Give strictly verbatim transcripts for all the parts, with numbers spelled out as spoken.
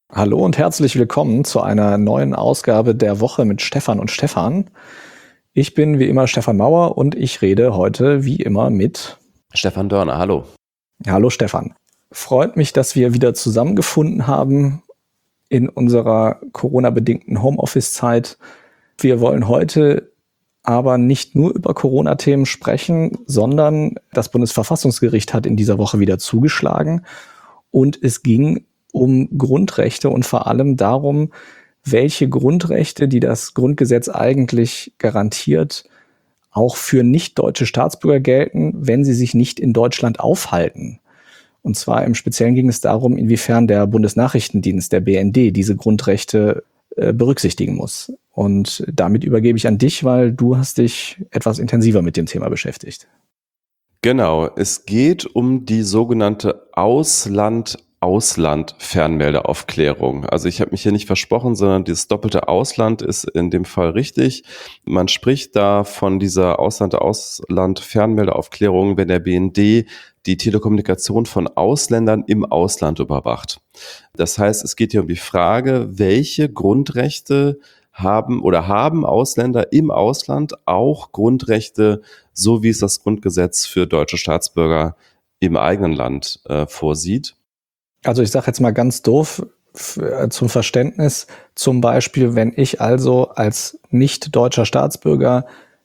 Hallo und herzlich willkommen zu einer neuen Ausgabe der Woche mit Stefan und Stefan. Ich bin wie immer Stefan Mauer und ich rede heute wie immer mit Stefan Dörner. Hallo. Hallo Stefan. Freut mich, dass wir wieder zusammengefunden haben in unserer Corona-bedingten Homeoffice-Zeit. Wir wollen heute aber nicht nur über Corona-Themen sprechen, sondern das Bundesverfassungsgericht hat in dieser Woche wieder zugeschlagen und es ging um Grundrechte und vor allem darum, welche Grundrechte, die das Grundgesetz eigentlich garantiert, auch für nicht-deutsche Staatsbürger gelten, wenn sie sich nicht in Deutschland aufhalten. Und zwar im Speziellen ging es darum, inwiefern der Bundesnachrichtendienst, der B N D, diese Grundrechte äh, berücksichtigen muss. Und damit übergebe ich an dich, weil du hast dich etwas intensiver mit dem Thema beschäftigt. Genau, es geht um die sogenannte Ausland-Ausland-Fernmeldeaufklärung. Also ich habe mich hier nicht versprochen, sondern dieses doppelte Ausland ist in dem Fall richtig. Man spricht da von dieser Ausland-Ausland-Fernmeldeaufklärung, wenn der B N D die Telekommunikation von Ausländern im Ausland überwacht. Das heißt, es geht hier um die Frage, welche Grundrechte haben oder haben Ausländer im Ausland auch Grundrechte, so wie es das Grundgesetz für deutsche Staatsbürger im eigenen Land äh, vorsieht. Also ich sage jetzt mal ganz doof f- zum Verständnis, zum Beispiel, wenn ich also als nicht deutscher Staatsbürger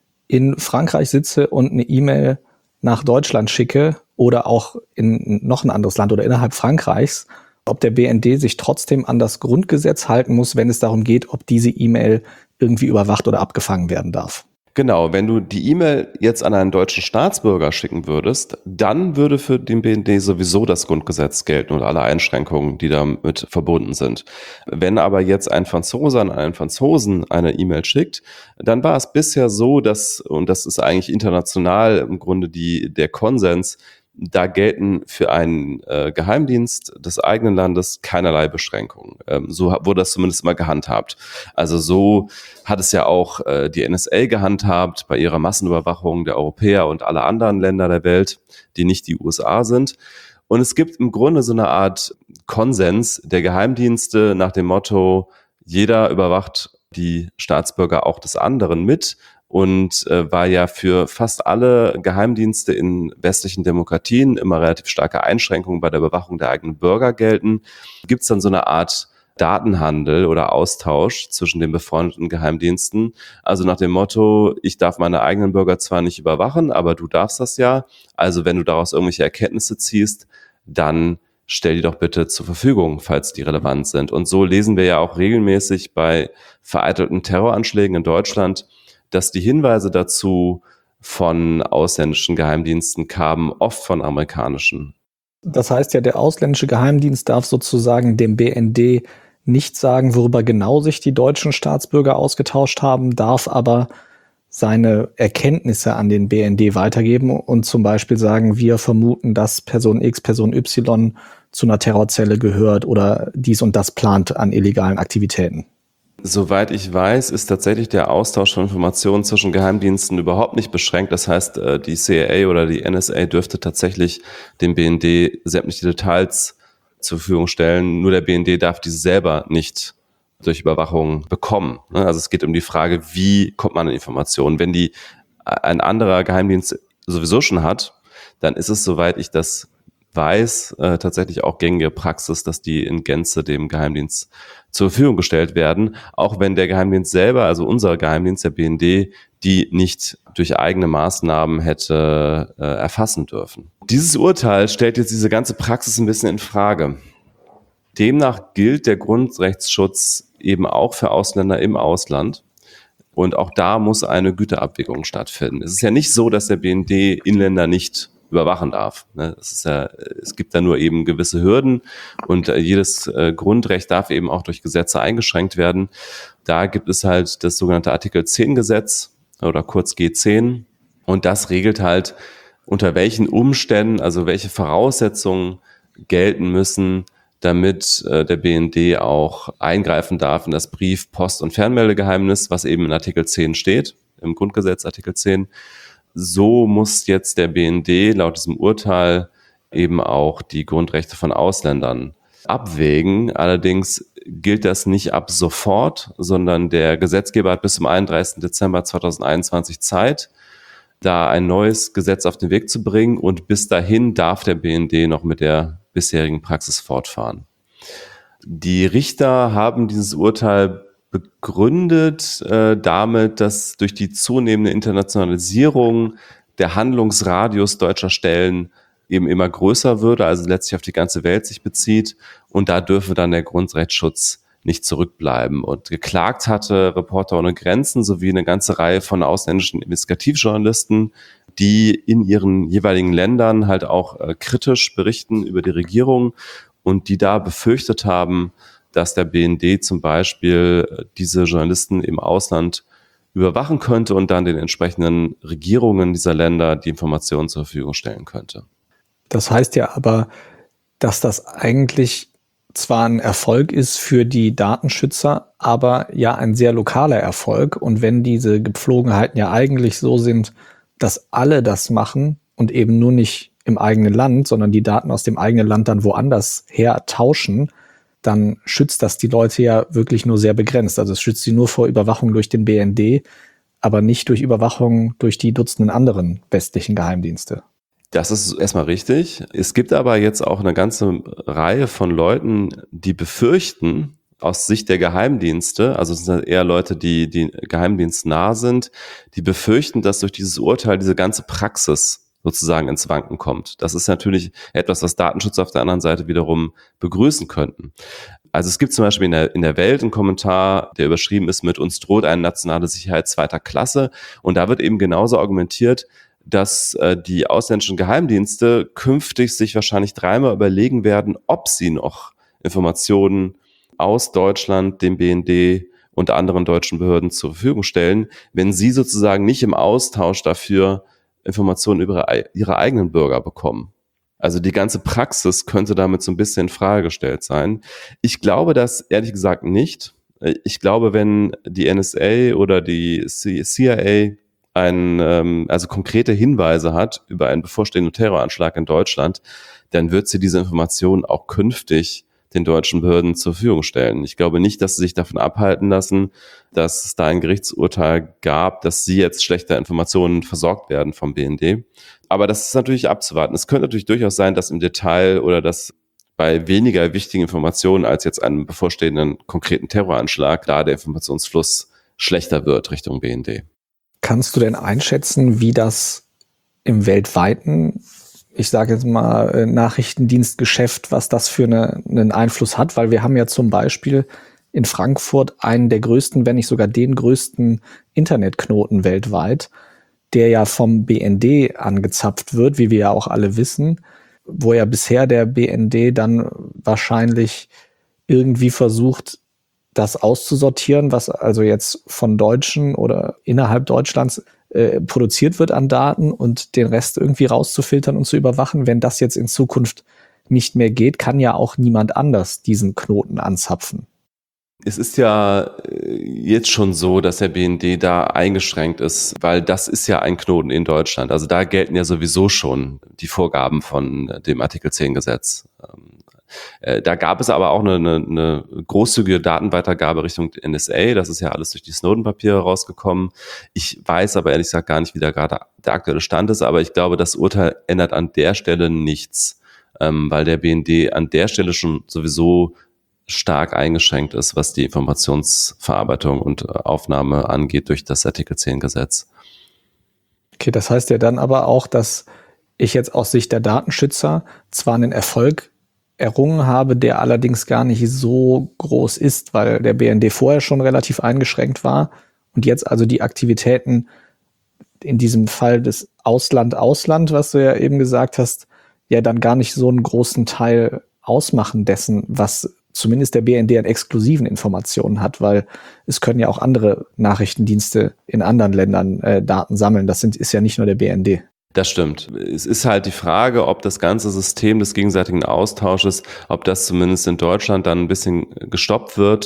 in Frankreich sitze und eine E-Mail nach Deutschland schicke oder auch in noch ein anderes Land oder innerhalb Frankreichs, ob der B N D sich trotzdem an das Grundgesetz halten muss, wenn es darum geht, ob diese E-Mail irgendwie überwacht oder abgefangen werden darf. Genau, wenn du die E-Mail jetzt an einen deutschen Staatsbürger schicken würdest, dann würde für den B N D sowieso das Grundgesetz gelten und alle Einschränkungen, die damit verbunden sind. Wenn aber jetzt ein Franzose an einen Franzosen eine E-Mail schickt, dann war es bisher so, dass, und das ist eigentlich international im Grunde die, der Konsens, da gelten für einen äh, Geheimdienst des eigenen Landes keinerlei Beschränkungen. Ähm, so wurde das zumindest mal gehandhabt. Also so hat es ja auch äh, die N S A gehandhabt bei ihrer Massenüberwachung der Europäer und aller anderen Länder der Welt, die nicht die U S A sind. Und es gibt im Grunde so eine Art Konsens der Geheimdienste nach dem Motto, jeder überwacht die Staatsbürger auch des anderen mit. Und äh, war ja für fast alle Geheimdienste in westlichen Demokratien immer relativ starke Einschränkungen bei der Überwachung der eigenen Bürger gelten. Gibt es dann so eine Art Datenhandel oder Austausch zwischen den befreundeten Geheimdiensten? Also nach dem Motto, ich darf meine eigenen Bürger zwar nicht überwachen, aber du darfst das ja. Also wenn du daraus irgendwelche Erkenntnisse ziehst, dann stell die doch bitte zur Verfügung, falls die relevant sind. Und so lesen wir ja auch regelmäßig bei vereitelten Terroranschlägen in Deutschland, dass die Hinweise dazu von ausländischen Geheimdiensten kamen, oft von amerikanischen. Das heißt ja, der ausländische Geheimdienst darf sozusagen dem B N D nicht sagen, worüber genau sich die deutschen Staatsbürger ausgetauscht haben, darf aber seine Erkenntnisse an den B N D weitergeben und zum Beispiel sagen, wir vermuten, dass Person X, Person Y zu einer Terrorzelle gehört oder dies und das plant an illegalen Aktivitäten. Soweit ich weiß, ist tatsächlich der Austausch von Informationen zwischen Geheimdiensten überhaupt nicht beschränkt. Das heißt, die C I A oder die N S A dürfte tatsächlich dem B N D sämtliche Details zur Verfügung stellen. Nur der B N D darf diese selber nicht durch Überwachung bekommen. Also es geht um die Frage, wie kommt man an Informationen? Wenn die ein anderer Geheimdienst sowieso schon hat, dann ist es, soweit ich das weiß, äh, tatsächlich auch gängige Praxis, dass die in Gänze dem Geheimdienst zur Verfügung gestellt werden, auch wenn der Geheimdienst selber, also unser Geheimdienst, der B N D, die nicht durch eigene Maßnahmen hätte äh, erfassen dürfen. Dieses Urteil stellt jetzt diese ganze Praxis ein bisschen in Frage. Demnach gilt der Grundrechtsschutz eben auch für Ausländer im Ausland. Und auch da muss eine Güterabwägung stattfinden. Es ist ja nicht so, dass der B N D Inländer nicht überwachen darf. Es ist ja, es gibt da nur eben gewisse Hürden und jedes Grundrecht darf eben auch durch Gesetze eingeschränkt werden. Da gibt es halt das sogenannte Artikel zehn Gesetz oder kurz G zehn und das regelt halt, unter welchen Umständen, also welche Voraussetzungen gelten müssen, damit äh, der B N D auch eingreifen darf in das Brief-, Post- und Fernmeldegeheimnis, was eben in Artikel zehn steht, im Grundgesetz Artikel zehn. So muss jetzt der B N D laut diesem Urteil eben auch die Grundrechte von Ausländern abwägen. Allerdings gilt das nicht ab sofort, sondern der Gesetzgeber hat bis zum einunddreißigsten Dezember zweitausendeinundzwanzig Zeit, da ein neues Gesetz auf den Weg zu bringen, und bis dahin darf der B N D noch mit der bisherigen Praxis fortfahren. Die Richter haben dieses Urteil begründet äh, damit, dass durch die zunehmende Internationalisierung der Handlungsradius deutscher Stellen eben immer größer würde, also letztlich auf die ganze Welt sich bezieht, und da dürfe dann der Grundrechtsschutz nicht zurückbleiben. Und geklagt hatte Reporter ohne Grenzen sowie eine ganze Reihe von ausländischen Investigativjournalisten, die in ihren jeweiligen Ländern halt auch äh, kritisch berichten über die Regierung und die da befürchtet haben, dass der B N D zum Beispiel diese Journalisten im Ausland überwachen könnte und dann den entsprechenden Regierungen dieser Länder die Informationen zur Verfügung stellen könnte. Das heißt ja aber, dass das eigentlich zwar ein Erfolg ist für die Datenschützer, aber ja ein sehr lokaler Erfolg. Und wenn diese Gepflogenheiten ja eigentlich so sind, dass alle das machen und eben nur nicht im eigenen Land, sondern die Daten aus dem eigenen Land dann woanders her tauschen, dann schützt das die Leute ja wirklich nur sehr begrenzt. Also es schützt sie nur vor Überwachung durch den B N D, aber nicht durch Überwachung durch die Dutzenden anderen westlichen Geheimdienste. Das ist erstmal richtig. Es gibt aber jetzt auch eine ganze Reihe von Leuten, die befürchten, aus Sicht der Geheimdienste, also es sind eher Leute, die, die geheimdienstnah sind, die befürchten, dass durch dieses Urteil diese ganze Praxis sozusagen ins Wanken kommt. Das ist natürlich etwas, was Datenschützer auf der anderen Seite wiederum begrüßen könnten. Also es gibt zum Beispiel in der, in der Welt einen Kommentar, der überschrieben ist mit "Uns droht eine nationale Sicherheit zweiter Klasse", und da wird eben genauso argumentiert, dass äh, die ausländischen Geheimdienste künftig sich wahrscheinlich dreimal überlegen werden, ob sie noch Informationen aus Deutschland, dem B N D und anderen deutschen Behörden zur Verfügung stellen, wenn sie sozusagen nicht im Austausch dafür Informationen über ihre eigenen Bürger bekommen. Also die ganze Praxis könnte damit so ein bisschen in Frage gestellt sein. Ich glaube das ehrlich gesagt nicht. Ich glaube, wenn die N S A oder die C I A ein, ähm, also konkrete Hinweise hat über einen bevorstehenden Terroranschlag in Deutschland, dann wird sie diese Informationen auch künftig den deutschen Behörden zur Verfügung stellen. Ich glaube nicht, dass sie sich davon abhalten lassen, dass es da ein Gerichtsurteil gab, dass sie jetzt schlechter Informationen versorgt werden vom B N D. Aber das ist natürlich abzuwarten. Es könnte natürlich durchaus sein, dass im Detail oder dass bei weniger wichtigen Informationen als jetzt einem bevorstehenden konkreten Terroranschlag da der Informationsfluss schlechter wird Richtung B N D. Kannst du denn einschätzen, wie das im weltweiten, ich sage jetzt mal, Nachrichtendienstgeschäft, was das für eine, einen Einfluss hat? Weil wir haben ja zum Beispiel in Frankfurt einen der größten, wenn nicht sogar den größten Internetknoten weltweit, der ja vom B N D angezapft wird, wie wir ja auch alle wissen, wo ja bisher der B N D dann wahrscheinlich irgendwie versucht, das auszusortieren, was also jetzt von Deutschen oder innerhalb Deutschlands äh, produziert wird an Daten, und den Rest irgendwie rauszufiltern und zu überwachen. Wenn das jetzt in Zukunft nicht mehr geht, kann ja auch niemand anders diesen Knoten anzapfen. Es ist ja jetzt schon so, dass der B N D da eingeschränkt ist, weil das ist ja ein Knoten in Deutschland. Also da gelten ja sowieso schon die Vorgaben von dem Artikel zehn Gesetz. Da gab es aber auch eine, eine, eine großzügige Datenweitergabe Richtung N S A. Das ist ja alles durch die Snowden-Papiere rausgekommen. Ich weiß aber ehrlich gesagt gar nicht, wie da gerade der aktuelle Stand ist. Aber ich glaube, das Urteil ändert an der Stelle nichts, weil der B N D an der Stelle schon sowieso stark eingeschränkt ist, was die Informationsverarbeitung und Aufnahme angeht durch das Artikel zehn Gesetz. Okay, das heißt ja dann aber auch, dass ich jetzt aus Sicht der Datenschützer zwar einen Erfolg errungen habe, der allerdings gar nicht so groß ist, weil der B N D vorher schon relativ eingeschränkt war und jetzt also die Aktivitäten in diesem Fall des Ausland-Ausland, was du ja eben gesagt hast, ja dann gar nicht so einen großen Teil ausmachen dessen, was zumindest der B N D an exklusiven Informationen hat, weil es können ja auch andere Nachrichtendienste in anderen Ländern äh, Daten sammeln. Das sind, ist ja nicht nur der B N D. Das stimmt. Es ist halt die Frage, ob das ganze System des gegenseitigen Austausches, ob das zumindest in Deutschland dann ein bisschen gestoppt wird.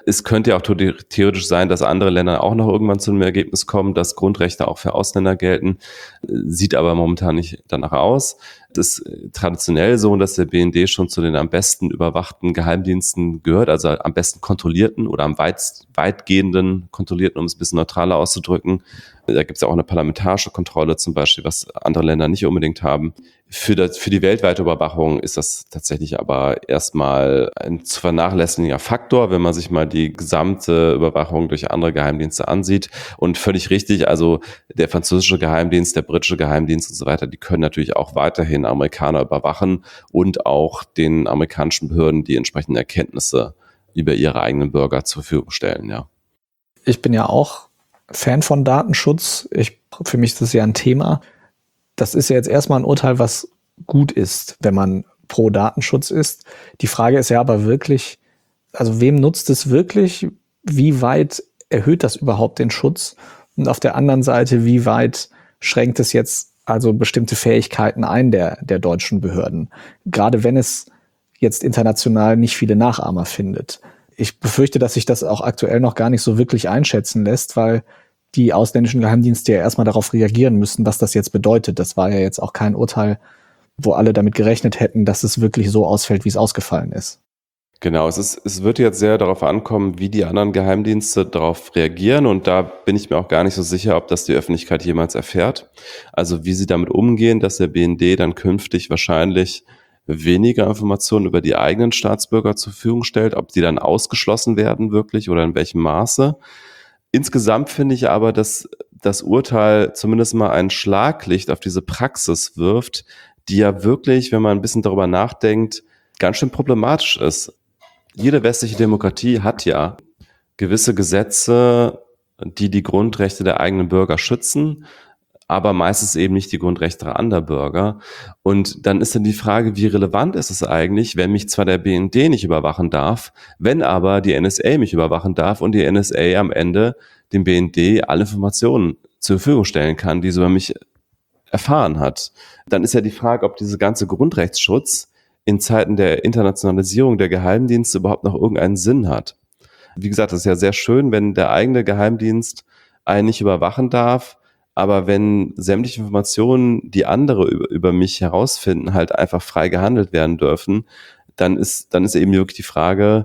Es könnte ja auch theoretisch sein, dass andere Länder auch noch irgendwann zu einem Ergebnis kommen, dass Grundrechte auch für Ausländer gelten. Sieht aber momentan nicht danach aus. Es ist traditionell so, dass der B N D schon zu den am besten überwachten Geheimdiensten gehört, also am besten kontrollierten oder am weit, weitgehenden kontrollierten, um es ein bisschen neutraler auszudrücken. Da gibt es ja auch eine parlamentarische Kontrolle zum Beispiel, was andere Länder nicht unbedingt haben. Für, das, für die weltweite Überwachung ist das tatsächlich aber erstmal ein zu vernachlässigender Faktor, wenn man sich mal die gesamte Überwachung durch andere Geheimdienste ansieht. Und völlig richtig, also der französische Geheimdienst, der britische Geheimdienst und so weiter, die können natürlich auch weiterhin Amerikaner überwachen und auch den amerikanischen Behörden die entsprechenden Erkenntnisse über ihre eigenen Bürger zur Verfügung stellen, ja. Ich bin ja auch Fan von Datenschutz. Ich, für mich ist das ja ein Thema. Das ist ja jetzt erstmal ein Urteil, was gut ist, wenn man pro Datenschutz ist. Die Frage ist ja aber wirklich, also wem nutzt es wirklich? Wie weit erhöht das überhaupt den Schutz? Und auf der anderen Seite, wie weit schränkt es jetzt also bestimmte Fähigkeiten ein der, der deutschen Behörden? Gerade wenn es jetzt international nicht viele Nachahmer findet. Ich befürchte, dass sich das auch aktuell noch gar nicht so wirklich einschätzen lässt, weil die ausländischen Geheimdienste ja erstmal darauf reagieren müssen, was das jetzt bedeutet. Das war ja jetzt auch kein Urteil, wo alle damit gerechnet hätten, dass es wirklich so ausfällt, wie es ausgefallen ist. Genau, es ist, es wird jetzt sehr darauf ankommen, wie die anderen Geheimdienste darauf reagieren, und da bin ich mir auch gar nicht so sicher, ob das die Öffentlichkeit jemals erfährt. Also wie sie damit umgehen, dass der B N D dann künftig wahrscheinlich weniger Informationen über die eigenen Staatsbürger zur Verfügung stellt, ob die dann ausgeschlossen werden wirklich oder in welchem Maße. Insgesamt finde ich aber, dass das Urteil zumindest mal ein Schlaglicht auf diese Praxis wirft, die ja wirklich, wenn man ein bisschen darüber nachdenkt, ganz schön problematisch ist. Jede westliche Demokratie hat ja gewisse Gesetze, die die Grundrechte der eigenen Bürger schützen, aber meistens eben nicht die Grundrechte anderer Bürger. Und dann ist dann die Frage, wie relevant ist es eigentlich, wenn mich zwar der B N D nicht überwachen darf, wenn aber die N S A mich überwachen darf und die N S A am Ende dem B N D alle Informationen zur Verfügung stellen kann, die sie über mich erfahren hat. Dann ist ja die Frage, ob diese ganze Grundrechtsschutz in Zeiten der Internationalisierung der Geheimdienste überhaupt noch irgendeinen Sinn hat. Wie gesagt, es ist ja sehr schön, wenn der eigene Geheimdienst einen nicht überwachen darf, aber wenn sämtliche Informationen, die andere über, über mich herausfinden, halt einfach frei gehandelt werden dürfen, dann ist, dann ist eben wirklich die Frage,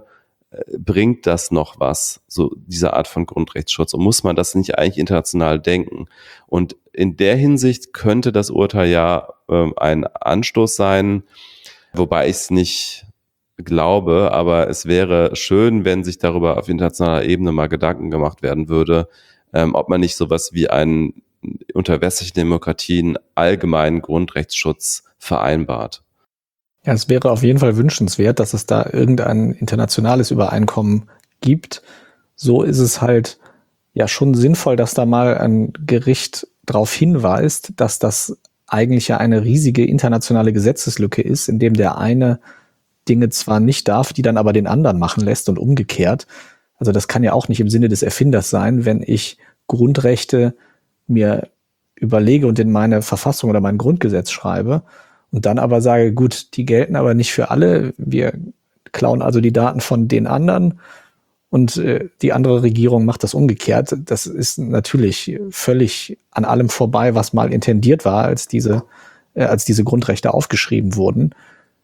bringt das noch was, so diese Art von Grundrechtsschutz? Und muss man das nicht eigentlich international denken? Und in der Hinsicht könnte das Urteil ja äh, ein Anstoß sein, wobei ich es nicht glaube, aber es wäre schön, wenn sich darüber auf internationaler Ebene mal Gedanken gemacht werden würde, ähm, ob man nicht sowas wie einen unter westlichen Demokratien allgemeinen Grundrechtsschutz vereinbart. Ja, es wäre auf jeden Fall wünschenswert, dass es da irgendein internationales Übereinkommen gibt. So ist es halt ja schon sinnvoll, dass da mal ein Gericht darauf hinweist, dass das eigentlich ja eine riesige internationale Gesetzeslücke ist, in dem der eine Dinge zwar nicht darf, die dann aber den anderen machen lässt und umgekehrt. Also das kann ja auch nicht im Sinne des Erfinders sein, wenn ich Grundrechte mir überlege und in meine Verfassung oder mein Grundgesetz schreibe und dann aber sage, gut, die gelten aber nicht für alle, wir klauen also die Daten von den anderen und äh, die andere Regierung macht das umgekehrt. Das ist natürlich völlig an allem vorbei, was mal intendiert war, als diese, äh, als diese Grundrechte aufgeschrieben wurden.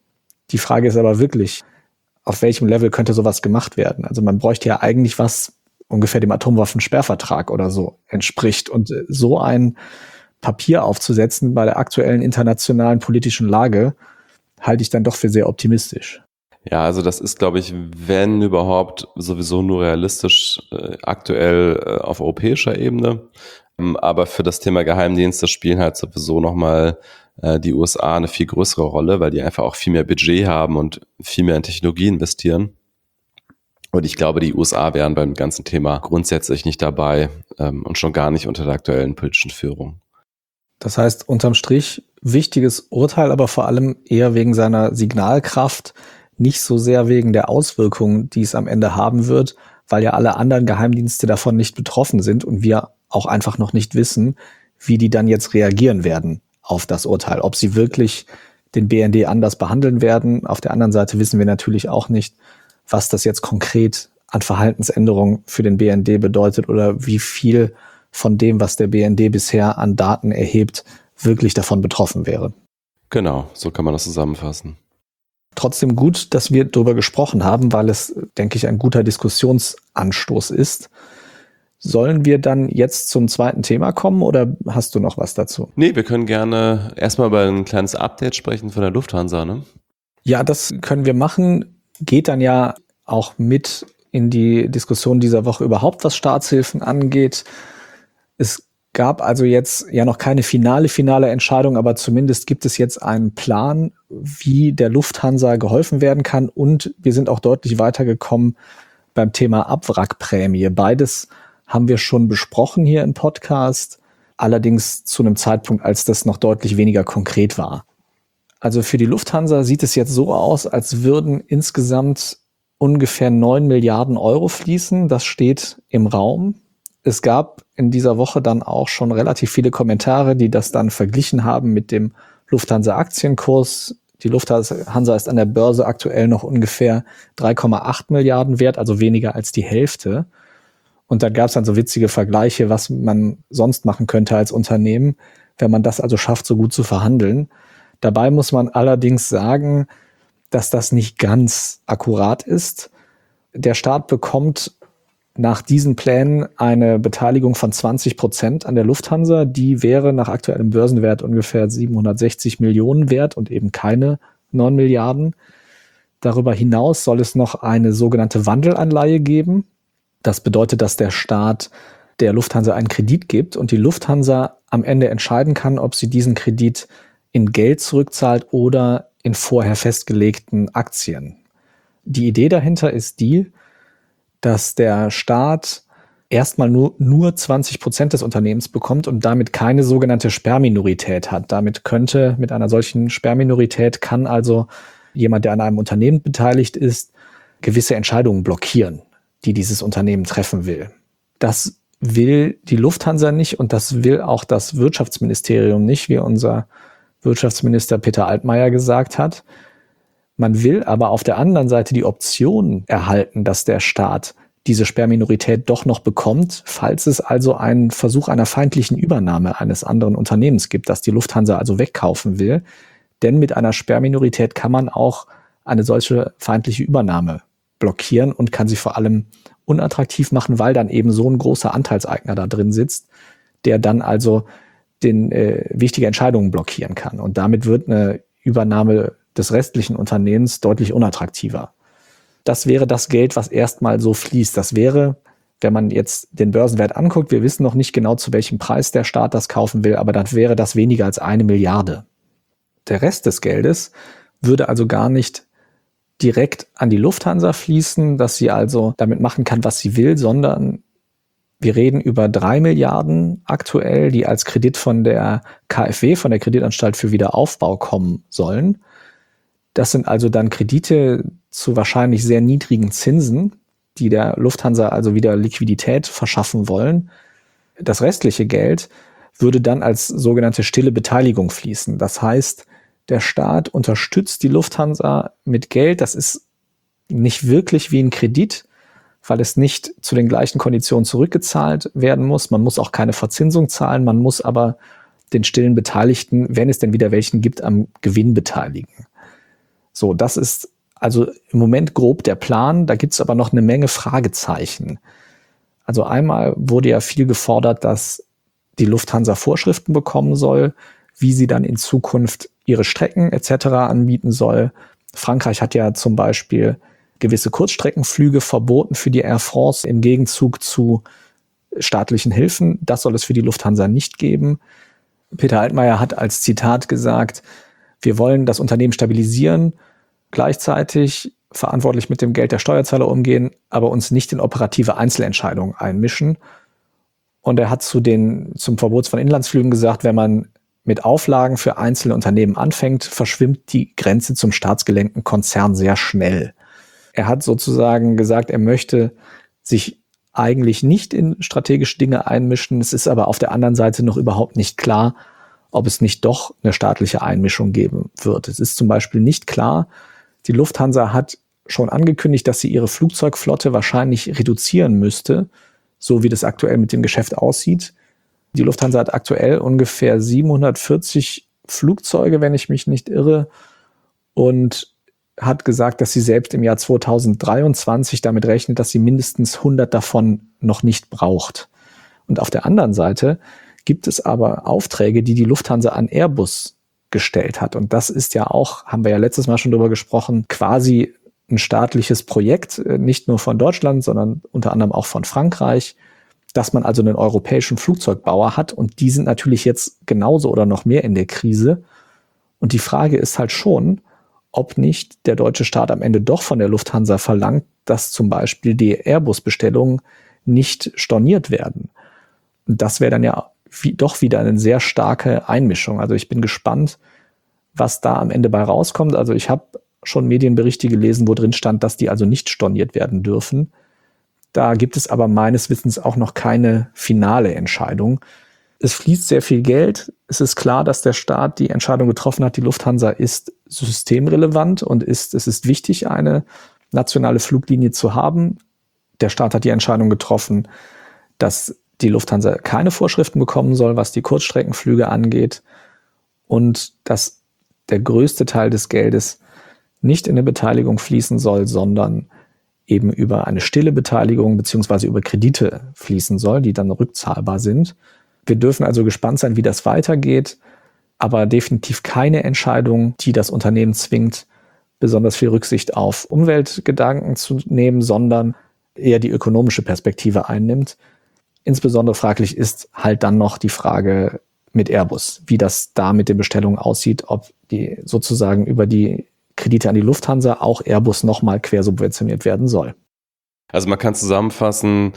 Die Frage ist aber wirklich, auf welchem Level könnte sowas gemacht werden? Also man bräuchte ja eigentlich was ungefähr dem Atomwaffensperrvertrag oder so entspricht. Und so ein Papier aufzusetzen bei der aktuellen internationalen politischen Lage, halte ich dann doch für sehr optimistisch. Ja, also das ist, glaube ich, wenn überhaupt sowieso nur realistisch äh, aktuell äh, auf europäischer Ebene. Ähm, aber für das Thema Geheimdienste spielen halt sowieso nochmal äh, die U S A eine viel größere Rolle, weil die einfach auch viel mehr Budget haben und viel mehr in Technologie investieren. Und ich glaube, die U S A wären beim ganzen Thema grundsätzlich nicht dabei ähm, und schon gar nicht unter der aktuellen politischen Führung. Das heißt, unterm Strich, wichtiges Urteil, aber vor allem eher wegen seiner Signalkraft, nicht so sehr wegen der Auswirkungen, die es am Ende haben wird, weil ja alle anderen Geheimdienste davon nicht betroffen sind und wir auch einfach noch nicht wissen, wie die dann jetzt reagieren werden auf das Urteil. Ob sie wirklich den B N D anders behandeln werden. Auf der anderen Seite wissen wir natürlich auch nicht, was das jetzt konkret an Verhaltensänderungen für den B N D bedeutet oder wie viel von dem, was der B N D bisher an Daten erhebt, wirklich davon betroffen wäre. Genau, so kann man das zusammenfassen. Trotzdem gut, dass wir darüber gesprochen haben, weil es, denke ich, ein guter Diskussionsanstoß ist. Sollen wir dann jetzt zum zweiten Thema kommen oder hast du noch was dazu? Nee, wir können gerne erstmal über ein kleines Update sprechen von der Lufthansa, ne? Ja, das können wir machen. Geht dann ja auch mit in die Diskussion dieser Woche überhaupt, was Staatshilfen angeht. Es gab also jetzt ja noch keine finale, finale Entscheidung, aber zumindest gibt es jetzt einen Plan, wie der Lufthansa geholfen werden kann. Und wir sind auch deutlich weitergekommen beim Thema Abwrackprämie. Beides haben wir schon besprochen hier im Podcast, allerdings zu einem Zeitpunkt, als das noch deutlich weniger konkret war. Also für die Lufthansa sieht es jetzt so aus, als würden insgesamt ungefähr neun Milliarden Euro fließen. Das steht im Raum. Es gab in dieser Woche dann auch schon relativ viele Kommentare, die das dann verglichen haben mit dem Lufthansa-Aktienkurs. Die Lufthansa ist an der Börse aktuell noch ungefähr drei Komma acht Milliarden wert, also weniger als die Hälfte. Und dann gab es dann so witzige Vergleiche, was man sonst machen könnte als Unternehmen, wenn man das also schafft, so gut zu verhandeln. Dabei muss man allerdings sagen, dass das nicht ganz akkurat ist. Der Staat bekommt nach diesen Plänen eine Beteiligung von zwanzig Prozent an der Lufthansa. Die wäre nach aktuellem Börsenwert ungefähr siebenhundertsechzig Millionen wert und eben keine neun Milliarden. Darüber hinaus soll es noch eine sogenannte Wandelanleihe geben. Das bedeutet, dass der Staat der Lufthansa einen Kredit gibt und die Lufthansa am Ende entscheiden kann, ob sie diesen Kredit in Geld zurückzahlt oder in vorher festgelegten Aktien. Die Idee dahinter ist die, dass der Staat erstmal nur, nur zwanzig Prozent des Unternehmens bekommt und damit keine sogenannte Sperrminorität hat. Damit könnte, mit einer solchen Sperrminorität kann also jemand, der an einem Unternehmen beteiligt ist, gewisse Entscheidungen blockieren, die dieses Unternehmen treffen will. Das will die Lufthansa nicht und das will auch das Wirtschaftsministerium nicht, wie unser Wirtschaftsminister Peter Altmaier gesagt hat. Man will aber auf der anderen Seite die Option erhalten, dass der Staat diese Sperrminorität doch noch bekommt, falls es also einen Versuch einer feindlichen Übernahme eines anderen Unternehmens gibt, das die Lufthansa also wegkaufen will. Denn mit einer Sperrminorität kann man auch eine solche feindliche Übernahme blockieren und kann sie vor allem unattraktiv machen, weil dann eben so ein großer Anteilseigner da drin sitzt, der dann also den äh, wichtige Entscheidungen blockieren kann. Und damit wird eine Übernahme des restlichen Unternehmens deutlich unattraktiver. Das wäre das Geld, was erstmal so fließt. Das wäre, wenn man jetzt den Börsenwert anguckt, wir wissen noch nicht genau, zu welchem Preis der Staat das kaufen will, aber dann wäre das weniger als eine Milliarde. Der Rest des Geldes würde also gar nicht direkt an die Lufthansa fließen, dass sie also damit machen kann, was sie will, sondern wir reden über drei Milliarden aktuell, die als Kredit von der K f W, von der Kreditanstalt für Wiederaufbau, kommen sollen. Das sind also dann Kredite zu wahrscheinlich sehr niedrigen Zinsen, die der Lufthansa also wieder Liquidität verschaffen wollen. Das restliche Geld würde dann als sogenannte stille Beteiligung fließen. Das heißt, der Staat unterstützt die Lufthansa mit Geld. Das ist nicht wirklich wie ein Kredit, weil es nicht zu den gleichen Konditionen zurückgezahlt werden muss. Man muss auch keine Verzinsung zahlen. Man muss aber den stillen Beteiligten, wenn es denn wieder welchen gibt, am Gewinn beteiligen. So, das ist also im Moment grob der Plan. Da gibt es aber noch eine Menge Fragezeichen. Also einmal wurde ja viel gefordert, dass die Lufthansa Vorschriften bekommen soll, wie sie dann in Zukunft ihre Strecken et cetera anbieten soll. Frankreich hat ja zum Beispiel gewisse Kurzstreckenflüge verboten für die Air France im Gegenzug zu staatlichen Hilfen. Das soll es für die Lufthansa nicht geben. Peter Altmaier hat als Zitat gesagt, wir wollen das Unternehmen stabilisieren, gleichzeitig verantwortlich mit dem Geld der Steuerzahler umgehen, aber uns nicht in operative Einzelentscheidungen einmischen. Und er hat zu den, zum Verbot von Inlandsflügen gesagt, wenn man mit Auflagen für einzelne Unternehmen anfängt, verschwimmt die Grenze zum staatsgelenkten Konzern sehr schnell. Er hat sozusagen gesagt, er möchte sich eigentlich nicht in strategische Dinge einmischen. Es ist aber auf der anderen Seite noch überhaupt nicht klar, ob es nicht doch eine staatliche Einmischung geben wird. Es ist zum Beispiel nicht klar, die Lufthansa hat schon angekündigt, dass sie ihre Flugzeugflotte wahrscheinlich reduzieren müsste, so wie das aktuell mit dem Geschäft aussieht. Die Lufthansa hat aktuell ungefähr siebenhundertvierzig Flugzeuge, wenn ich mich nicht irre, und hat gesagt, dass sie selbst im Jahr zweitausenddreiundzwanzig damit rechnet, dass sie mindestens hundert davon noch nicht braucht. Und auf der anderen Seite gibt es aber Aufträge, die die Lufthansa an Airbus gestellt hat. Und das ist ja auch, haben wir ja letztes Mal schon drüber gesprochen, quasi ein staatliches Projekt, nicht nur von Deutschland, sondern unter anderem auch von Frankreich, dass man also einen europäischen Flugzeugbauer hat. Und die sind natürlich jetzt genauso oder noch mehr in der Krise. Und die Frage ist halt schon, ob nicht der deutsche Staat am Ende doch von der Lufthansa verlangt, dass zum Beispiel die Airbus-Bestellungen nicht storniert werden. Und das wäre dann ja wie, doch wieder eine sehr starke Einmischung. Also ich bin gespannt, was da am Ende bei rauskommt. Also ich habe schon Medienberichte gelesen, wo drin stand, dass die also nicht storniert werden dürfen. Da gibt es aber meines Wissens auch noch keine finale Entscheidung. Es fließt sehr viel Geld. Es ist klar, dass der Staat die Entscheidung getroffen hat, die Lufthansa ist systemrelevant und ist, es ist wichtig, eine nationale Fluglinie zu haben. Der Staat hat die Entscheidung getroffen, dass die Lufthansa keine Vorschriften bekommen soll, was die Kurzstreckenflüge angeht, und dass der größte Teil des Geldes nicht in eine Beteiligung fließen soll, sondern eben über eine stille Beteiligung beziehungsweise über Kredite fließen soll, die dann rückzahlbar sind. Wir dürfen also gespannt sein, wie das weitergeht, aber definitiv keine Entscheidung, die das Unternehmen zwingt, besonders viel Rücksicht auf Umweltgedanken zu nehmen, sondern eher die ökonomische Perspektive einnimmt. Insbesondere fraglich ist halt dann noch die Frage mit Airbus, wie das da mit den Bestellungen aussieht, ob die sozusagen über die Kredite an die Lufthansa auch Airbus nochmal quersubventioniert werden soll. Also man kann zusammenfassen,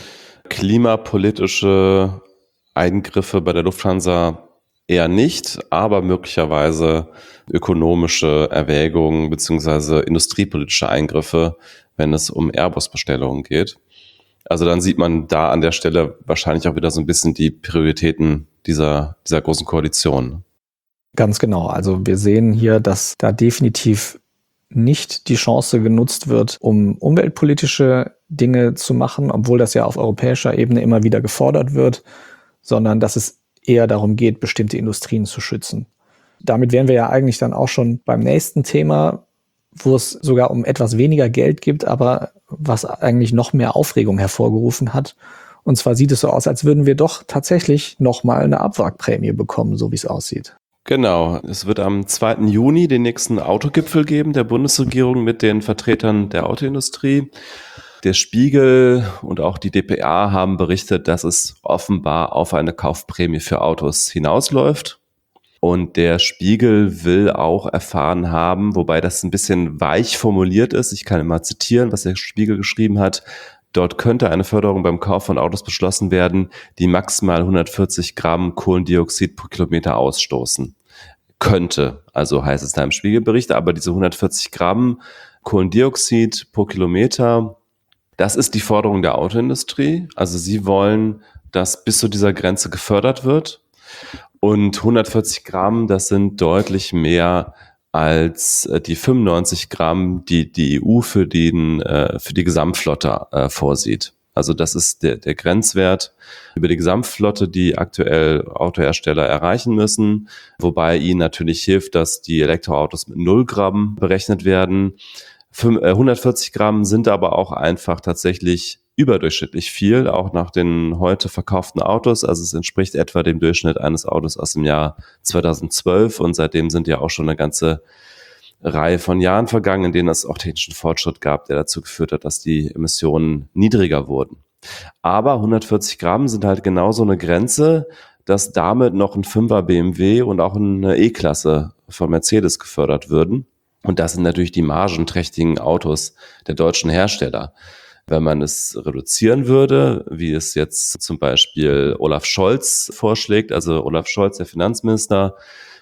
klimapolitische Eingriffe bei der Lufthansa eher nicht, aber möglicherweise ökonomische Erwägungen beziehungsweise industriepolitische Eingriffe, wenn es um Airbus-Bestellungen geht. Also dann sieht man da an der Stelle wahrscheinlich auch wieder so ein bisschen die Prioritäten dieser, dieser großen Koalition. Ganz genau. Also wir sehen hier, dass da definitiv nicht die Chance genutzt wird, um umweltpolitische Dinge zu machen, obwohl das ja auf europäischer Ebene immer wieder gefordert wird, sondern dass es eher darum geht, bestimmte Industrien zu schützen. Damit wären wir ja eigentlich dann auch schon beim nächsten Thema, wo es sogar um etwas weniger Geld gibt, aber was eigentlich noch mehr Aufregung hervorgerufen hat. Und zwar sieht es so aus, als würden wir doch tatsächlich nochmal eine Abwrackprämie bekommen, so wie es aussieht. Genau, es wird am zweiten Juni den nächsten Autogipfel geben der Bundesregierung mit den Vertretern der Autoindustrie. Der Spiegel und auch die D P A haben berichtet, dass es offenbar auf eine Kaufprämie für Autos hinausläuft. Und der Spiegel will auch erfahren haben, wobei das ein bisschen weich formuliert ist. Ich kann mal zitieren, was der Spiegel geschrieben hat. Dort könnte eine Förderung beim Kauf von Autos beschlossen werden, die maximal hundertvierzig Gramm Kohlendioxid pro Kilometer ausstoßen. Könnte, also heißt es da im Spiegelbericht, aber diese hundertvierzig Gramm Kohlendioxid pro Kilometer, das ist die Forderung der Autoindustrie. Also sie wollen, dass bis zu dieser Grenze gefördert wird. Und hundertvierzig Gramm, das sind deutlich mehr als die fünfundneunzig Gramm, die die E U für, den, für die Gesamtflotte äh, vorsieht. Also das ist der, der Grenzwert über die Gesamtflotte, die aktuell Autohersteller erreichen müssen, wobei ihnen natürlich hilft, dass die Elektroautos mit null Gramm berechnet werden. hundertvierzig Gramm sind aber auch einfach tatsächlich überdurchschnittlich viel, auch nach den heute verkauften Autos. Also es entspricht etwa dem Durchschnitt eines Autos aus dem Jahr zweitausendzwölf und seitdem sind ja auch schon eine ganze Reihe von Jahren vergangen, in denen es auch technischen Fortschritt gab, der dazu geführt hat, dass die Emissionen niedriger wurden. Aber hundertvierzig Gramm sind halt genauso eine Grenze, dass damit noch ein Fünfer B M W und auch eine E-Klasse von Mercedes gefördert würden. Und das sind natürlich die margenträchtigen Autos der deutschen Hersteller. Wenn man es reduzieren würde, wie es jetzt zum Beispiel Olaf Scholz vorschlägt, also Olaf Scholz, der Finanzminister,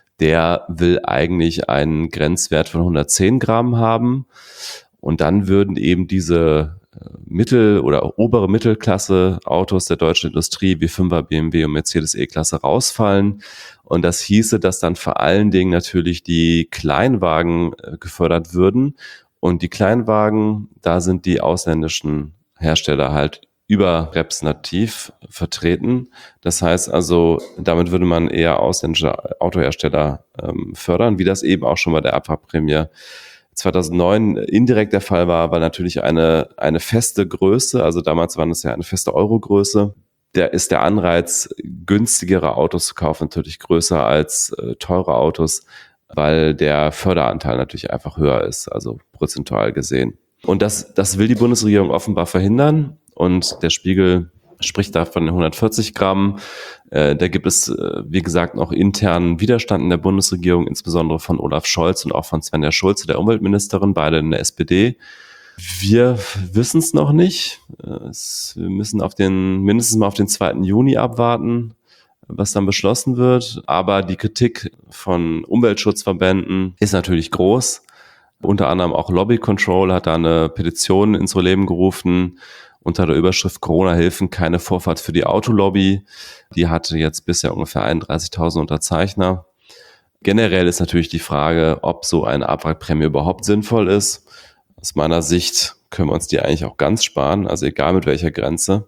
der will eigentlich einen Grenzwert von hundertzehn Gramm haben. Und dann würden eben diese Mittel- oder obere Mittelklasse Autos der deutschen Industrie wie Fünfer B M W und Mercedes E-Klasse rausfallen. Und das hieße, dass dann vor allen Dingen natürlich die Kleinwagen gefördert würden. Und die Kleinwagen, da sind die ausländischen Hersteller halt überrepräsentativ vertreten. Das heißt also, damit würde man eher ausländische Autohersteller ähm, fördern, wie das eben auch schon bei der Abwrackprämie zweitausendneun indirekt der Fall war, weil natürlich eine, eine feste Größe, also damals waren es ja eine feste Eurogröße, der ist der Anreiz, günstigere Autos zu kaufen, natürlich größer als äh, teure Autos, weil der Förderanteil natürlich einfach höher ist, also prozentual gesehen. Und das, das will die Bundesregierung offenbar verhindern. Und der Spiegel spricht da von hundertvierzig Gramm. Äh, da gibt es, äh, wie gesagt, noch internen Widerstand in der Bundesregierung, insbesondere von Olaf Scholz und auch von Svenja Schulze, der Umweltministerin, beide in der S P D. Wir wissen es noch nicht. Es, wir müssen auf den, mindestens mal auf den zweiten Juni abwarten, was dann beschlossen wird. Aber die Kritik von Umweltschutzverbänden ist natürlich groß. Unter anderem auch Lobby Control hat da eine Petition ins Leben gerufen unter der Überschrift Corona-Hilfen, keine Vorfahrt für die Autolobby. Die hatte jetzt bisher ungefähr einunddreißigtausend Unterzeichner. Generell ist natürlich die Frage, ob so eine Abwrackprämie überhaupt sinnvoll ist. Aus meiner Sicht können wir uns die eigentlich auch ganz sparen, also egal mit welcher Grenze.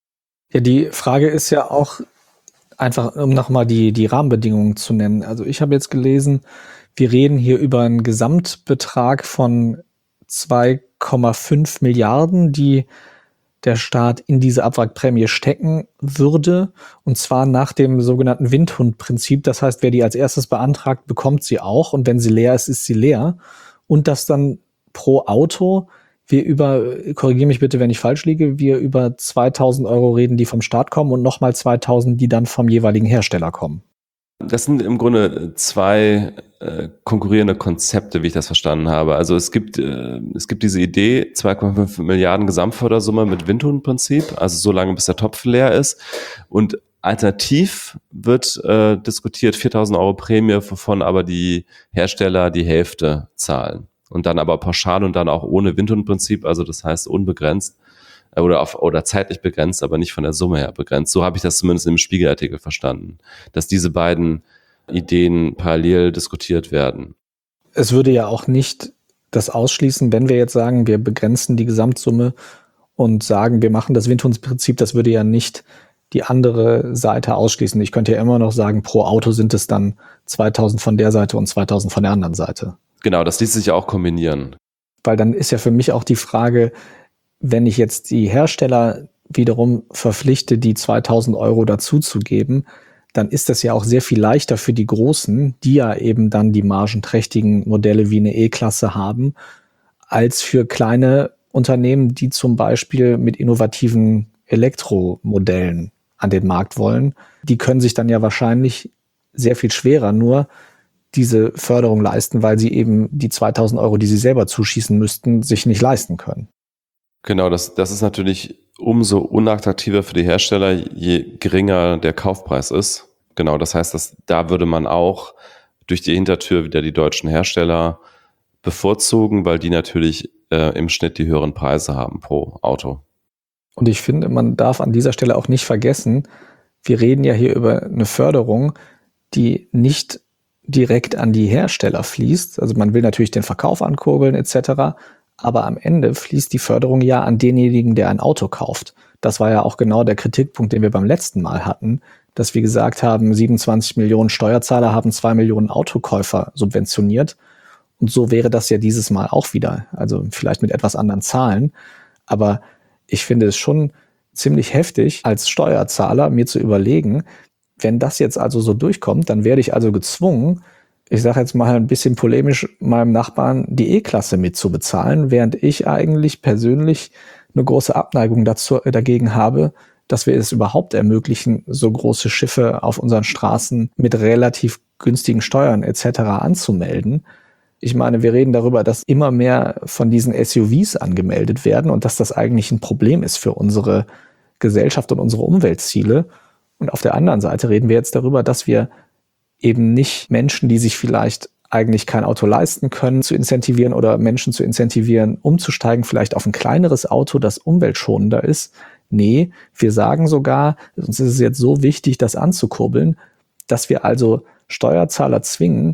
Ja, die Frage ist ja auch einfach, um nochmal die, die Rahmenbedingungen zu nennen. Also ich habe jetzt gelesen, wir reden hier über einen Gesamtbetrag von zwei Komma fünf Milliarden, die der Staat in diese Abwrackprämie stecken würde, und zwar nach dem sogenannten Windhundprinzip. Das heißt, wer die als erstes beantragt, bekommt sie auch, und wenn sie leer ist, ist sie leer. Und das dann pro Auto, wir über, korrigiere mich bitte, wenn ich falsch liege, wir über zweitausend Euro reden, die vom Staat kommen, und nochmal zweitausend, die dann vom jeweiligen Hersteller kommen. Das sind im Grunde zwei äh, konkurrierende Konzepte, wie ich das verstanden habe. Also es gibt äh, es gibt diese Idee, zwei Komma fünf Milliarden Gesamtfördersumme mit Windhundprinzip, also so lange bis der Topf leer ist. Und alternativ wird äh, diskutiert viertausend Euro Prämie, wovon aber die Hersteller die Hälfte zahlen. Und dann aber pauschal und dann auch ohne Windhundprinzip, also das heißt unbegrenzt. Oder auf, oder zeitlich begrenzt, aber nicht von der Summe her begrenzt. So habe ich das zumindest im Spiegelartikel verstanden, dass diese beiden Ideen parallel diskutiert werden. Es würde ja auch nicht das ausschließen, wenn wir jetzt sagen, wir begrenzen die Gesamtsumme und sagen, wir machen das Windhundprinzip, das würde ja nicht die andere Seite ausschließen. Ich könnte ja immer noch sagen, pro Auto sind es dann zweitausend von der Seite und zweitausend von der anderen Seite. Genau, das ließ sich ja auch kombinieren. Weil dann ist ja für mich auch die Frage, wenn ich jetzt die Hersteller wiederum verpflichte, die zweitausend Euro dazuzugeben, dann ist das ja auch sehr viel leichter für die Großen, die ja eben dann die margenträchtigen Modelle wie eine E-Klasse haben, als für kleine Unternehmen, die zum Beispiel mit innovativen Elektromodellen an den Markt wollen. Die können sich dann ja wahrscheinlich sehr viel schwerer nur diese Förderung leisten, weil sie eben die zweitausend Euro, die sie selber zuschießen müssten, sich nicht leisten können. Genau, das, das ist natürlich umso unattraktiver für die Hersteller, je geringer der Kaufpreis ist. Genau, das heißt, dass da würde man auch durch die Hintertür wieder die deutschen Hersteller bevorzugen, weil die natürlich äh, im Schnitt die höheren Preise haben pro Auto. Und ich finde, man darf an dieser Stelle auch nicht vergessen, wir reden ja hier über eine Förderung, die nicht direkt an die Hersteller fließt. Also man will natürlich den Verkauf ankurbeln et cetera, aber am Ende fließt die Förderung ja an denjenigen, der ein Auto kauft. Das war ja auch genau der Kritikpunkt, den wir beim letzten Mal hatten, dass wir gesagt haben, siebenundzwanzig Millionen Steuerzahler haben zwei Millionen Autokäufer subventioniert. Und so wäre das ja dieses Mal auch wieder. Also vielleicht mit etwas anderen Zahlen. Aber ich finde es schon ziemlich heftig, als Steuerzahler mir zu überlegen, wenn das jetzt also so durchkommt, dann werde ich also gezwungen, ich sage jetzt mal ein bisschen polemisch, meinem Nachbarn die E-Klasse mitzubezahlen, während ich eigentlich persönlich eine große Abneigung dazu, dagegen habe, dass wir es überhaupt ermöglichen, so große Schiffe auf unseren Straßen mit relativ günstigen Steuern et cetera anzumelden. Ich meine, wir reden darüber, dass immer mehr von diesen S U Vs angemeldet werden und dass das eigentlich ein Problem ist für unsere Gesellschaft und unsere Umweltziele. Und auf der anderen Seite reden wir jetzt darüber, dass wir eben nicht Menschen, die sich vielleicht eigentlich kein Auto leisten können, zu incentivieren oder Menschen zu incentivieren, umzusteigen, vielleicht auf ein kleineres Auto, das umweltschonender ist. Nee, wir sagen sogar, uns ist es jetzt so wichtig, das anzukurbeln, dass wir also Steuerzahler zwingen,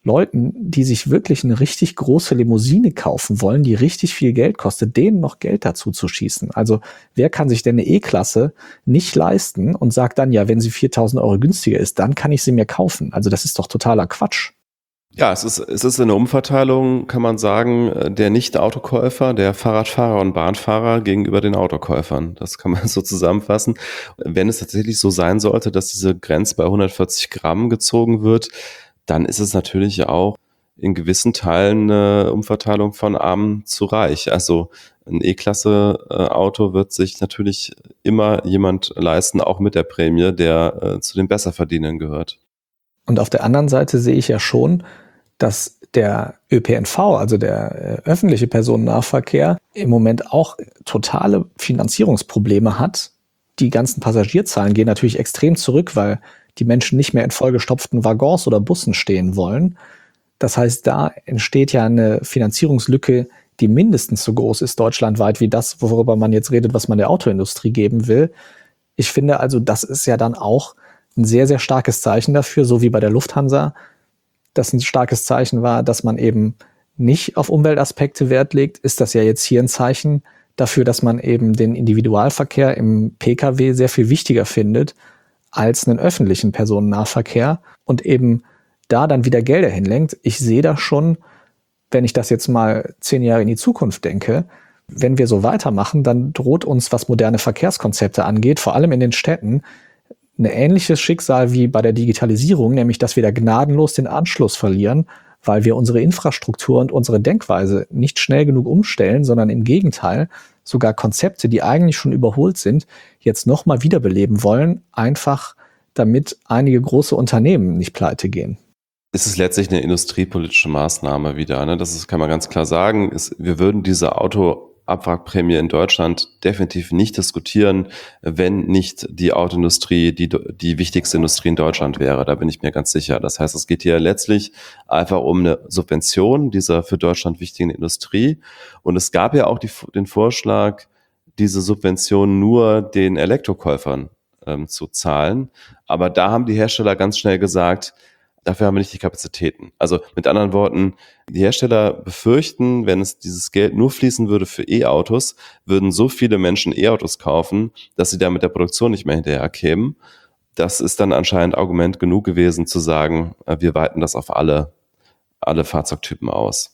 Leuten, die sich wirklich eine richtig große Limousine kaufen wollen, die richtig viel Geld kostet, denen noch Geld dazu zu schießen. Also wer kann sich denn eine E-Klasse nicht leisten und sagt dann, ja, wenn sie viertausend Euro günstiger ist, dann kann ich sie mir kaufen. Also das ist doch totaler Quatsch. Ja, es ist, es ist eine Umverteilung, kann man sagen, der Nicht-Autokäufer, der Fahrradfahrer und Bahnfahrer gegenüber den Autokäufern. Das kann man so zusammenfassen. Wenn es tatsächlich so sein sollte, dass diese Grenze bei hundertvierzig Gramm gezogen wird, dann ist es natürlich auch in gewissen Teilen eine Umverteilung von arm zu reich. Also ein E-Klasse-Auto wird sich natürlich immer jemand leisten, auch mit der Prämie, der äh, zu den Besserverdienern gehört. Und auf der anderen Seite sehe ich ja schon, dass der Ö P N V, also der äh, öffentliche Personennahverkehr, im Moment auch totale Finanzierungsprobleme hat. Die ganzen Passagierzahlen gehen natürlich extrem zurück, weil die Menschen nicht mehr in vollgestopften Waggons oder Bussen stehen wollen. Das heißt, da entsteht ja eine Finanzierungslücke, die mindestens so groß ist deutschlandweit wie das, worüber man jetzt redet, was man der Autoindustrie geben will. Ich finde also, das ist ja dann auch ein sehr, sehr starkes Zeichen dafür, so wie bei der Lufthansa, das ein starkes Zeichen war, dass man eben nicht auf Umweltaspekte Wert legt, ist das ja jetzt hier ein Zeichen dafür, dass man eben den Individualverkehr im Pkw sehr viel wichtiger findet als einen öffentlichen Personennahverkehr und eben da dann wieder Gelder hinlenkt. Ich sehe das schon, wenn ich das jetzt mal zehn Jahre in die Zukunft denke, wenn wir so weitermachen, dann droht uns, was moderne Verkehrskonzepte angeht, vor allem in den Städten, ein ähnliches Schicksal wie bei der Digitalisierung, nämlich dass wir da gnadenlos den Anschluss verlieren, weil wir unsere Infrastruktur und unsere Denkweise nicht schnell genug umstellen, sondern im Gegenteil sogar Konzepte, die eigentlich schon überholt sind, jetzt nochmal wiederbeleben wollen, einfach damit einige große Unternehmen nicht pleite gehen. Es ist letztlich eine industriepolitische Maßnahme wieder. Ne? Das ist, kann man ganz klar sagen. Ist, wir würden diese Autoabwrackprämie in Deutschland definitiv nicht diskutieren, wenn nicht die Autoindustrie die, die wichtigste Industrie in Deutschland wäre. Da bin ich mir ganz sicher. Das heißt, es geht hier letztlich einfach um eine Subvention dieser für Deutschland wichtigen Industrie. Und es gab ja auch die, den Vorschlag, diese Subvention nur den Elektrokäufern ähm, zu zahlen. Aber da haben die Hersteller ganz schnell gesagt, dafür haben wir nicht die Kapazitäten. Also mit anderen Worten, die Hersteller befürchten, wenn es dieses Geld nur fließen würde für E-Autos, würden so viele Menschen E-Autos kaufen, dass sie da mit der Produktion nicht mehr hinterher kämen. Das ist dann anscheinend Argument genug gewesen, zu sagen, wir weiten das auf alle, alle Fahrzeugtypen aus.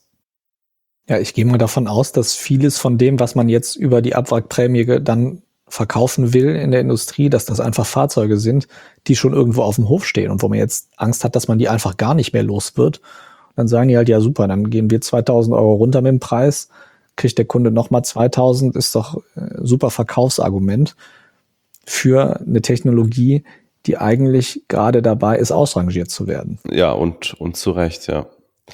Ja, ich gehe mal davon aus, dass vieles von dem, was man jetzt über die Abwrackprämie dann verkaufen will in der Industrie, dass das einfach Fahrzeuge sind, die schon irgendwo auf dem Hof stehen und wo man jetzt Angst hat, dass man die einfach gar nicht mehr los wird. Und dann sagen die halt, ja super, dann gehen wir zweitausend Euro runter mit dem Preis, kriegt der Kunde nochmal zweitausend, ist doch ein super Verkaufsargument für eine Technologie, die eigentlich gerade dabei ist, ausrangiert zu werden. Ja, und, und zu Recht, ja.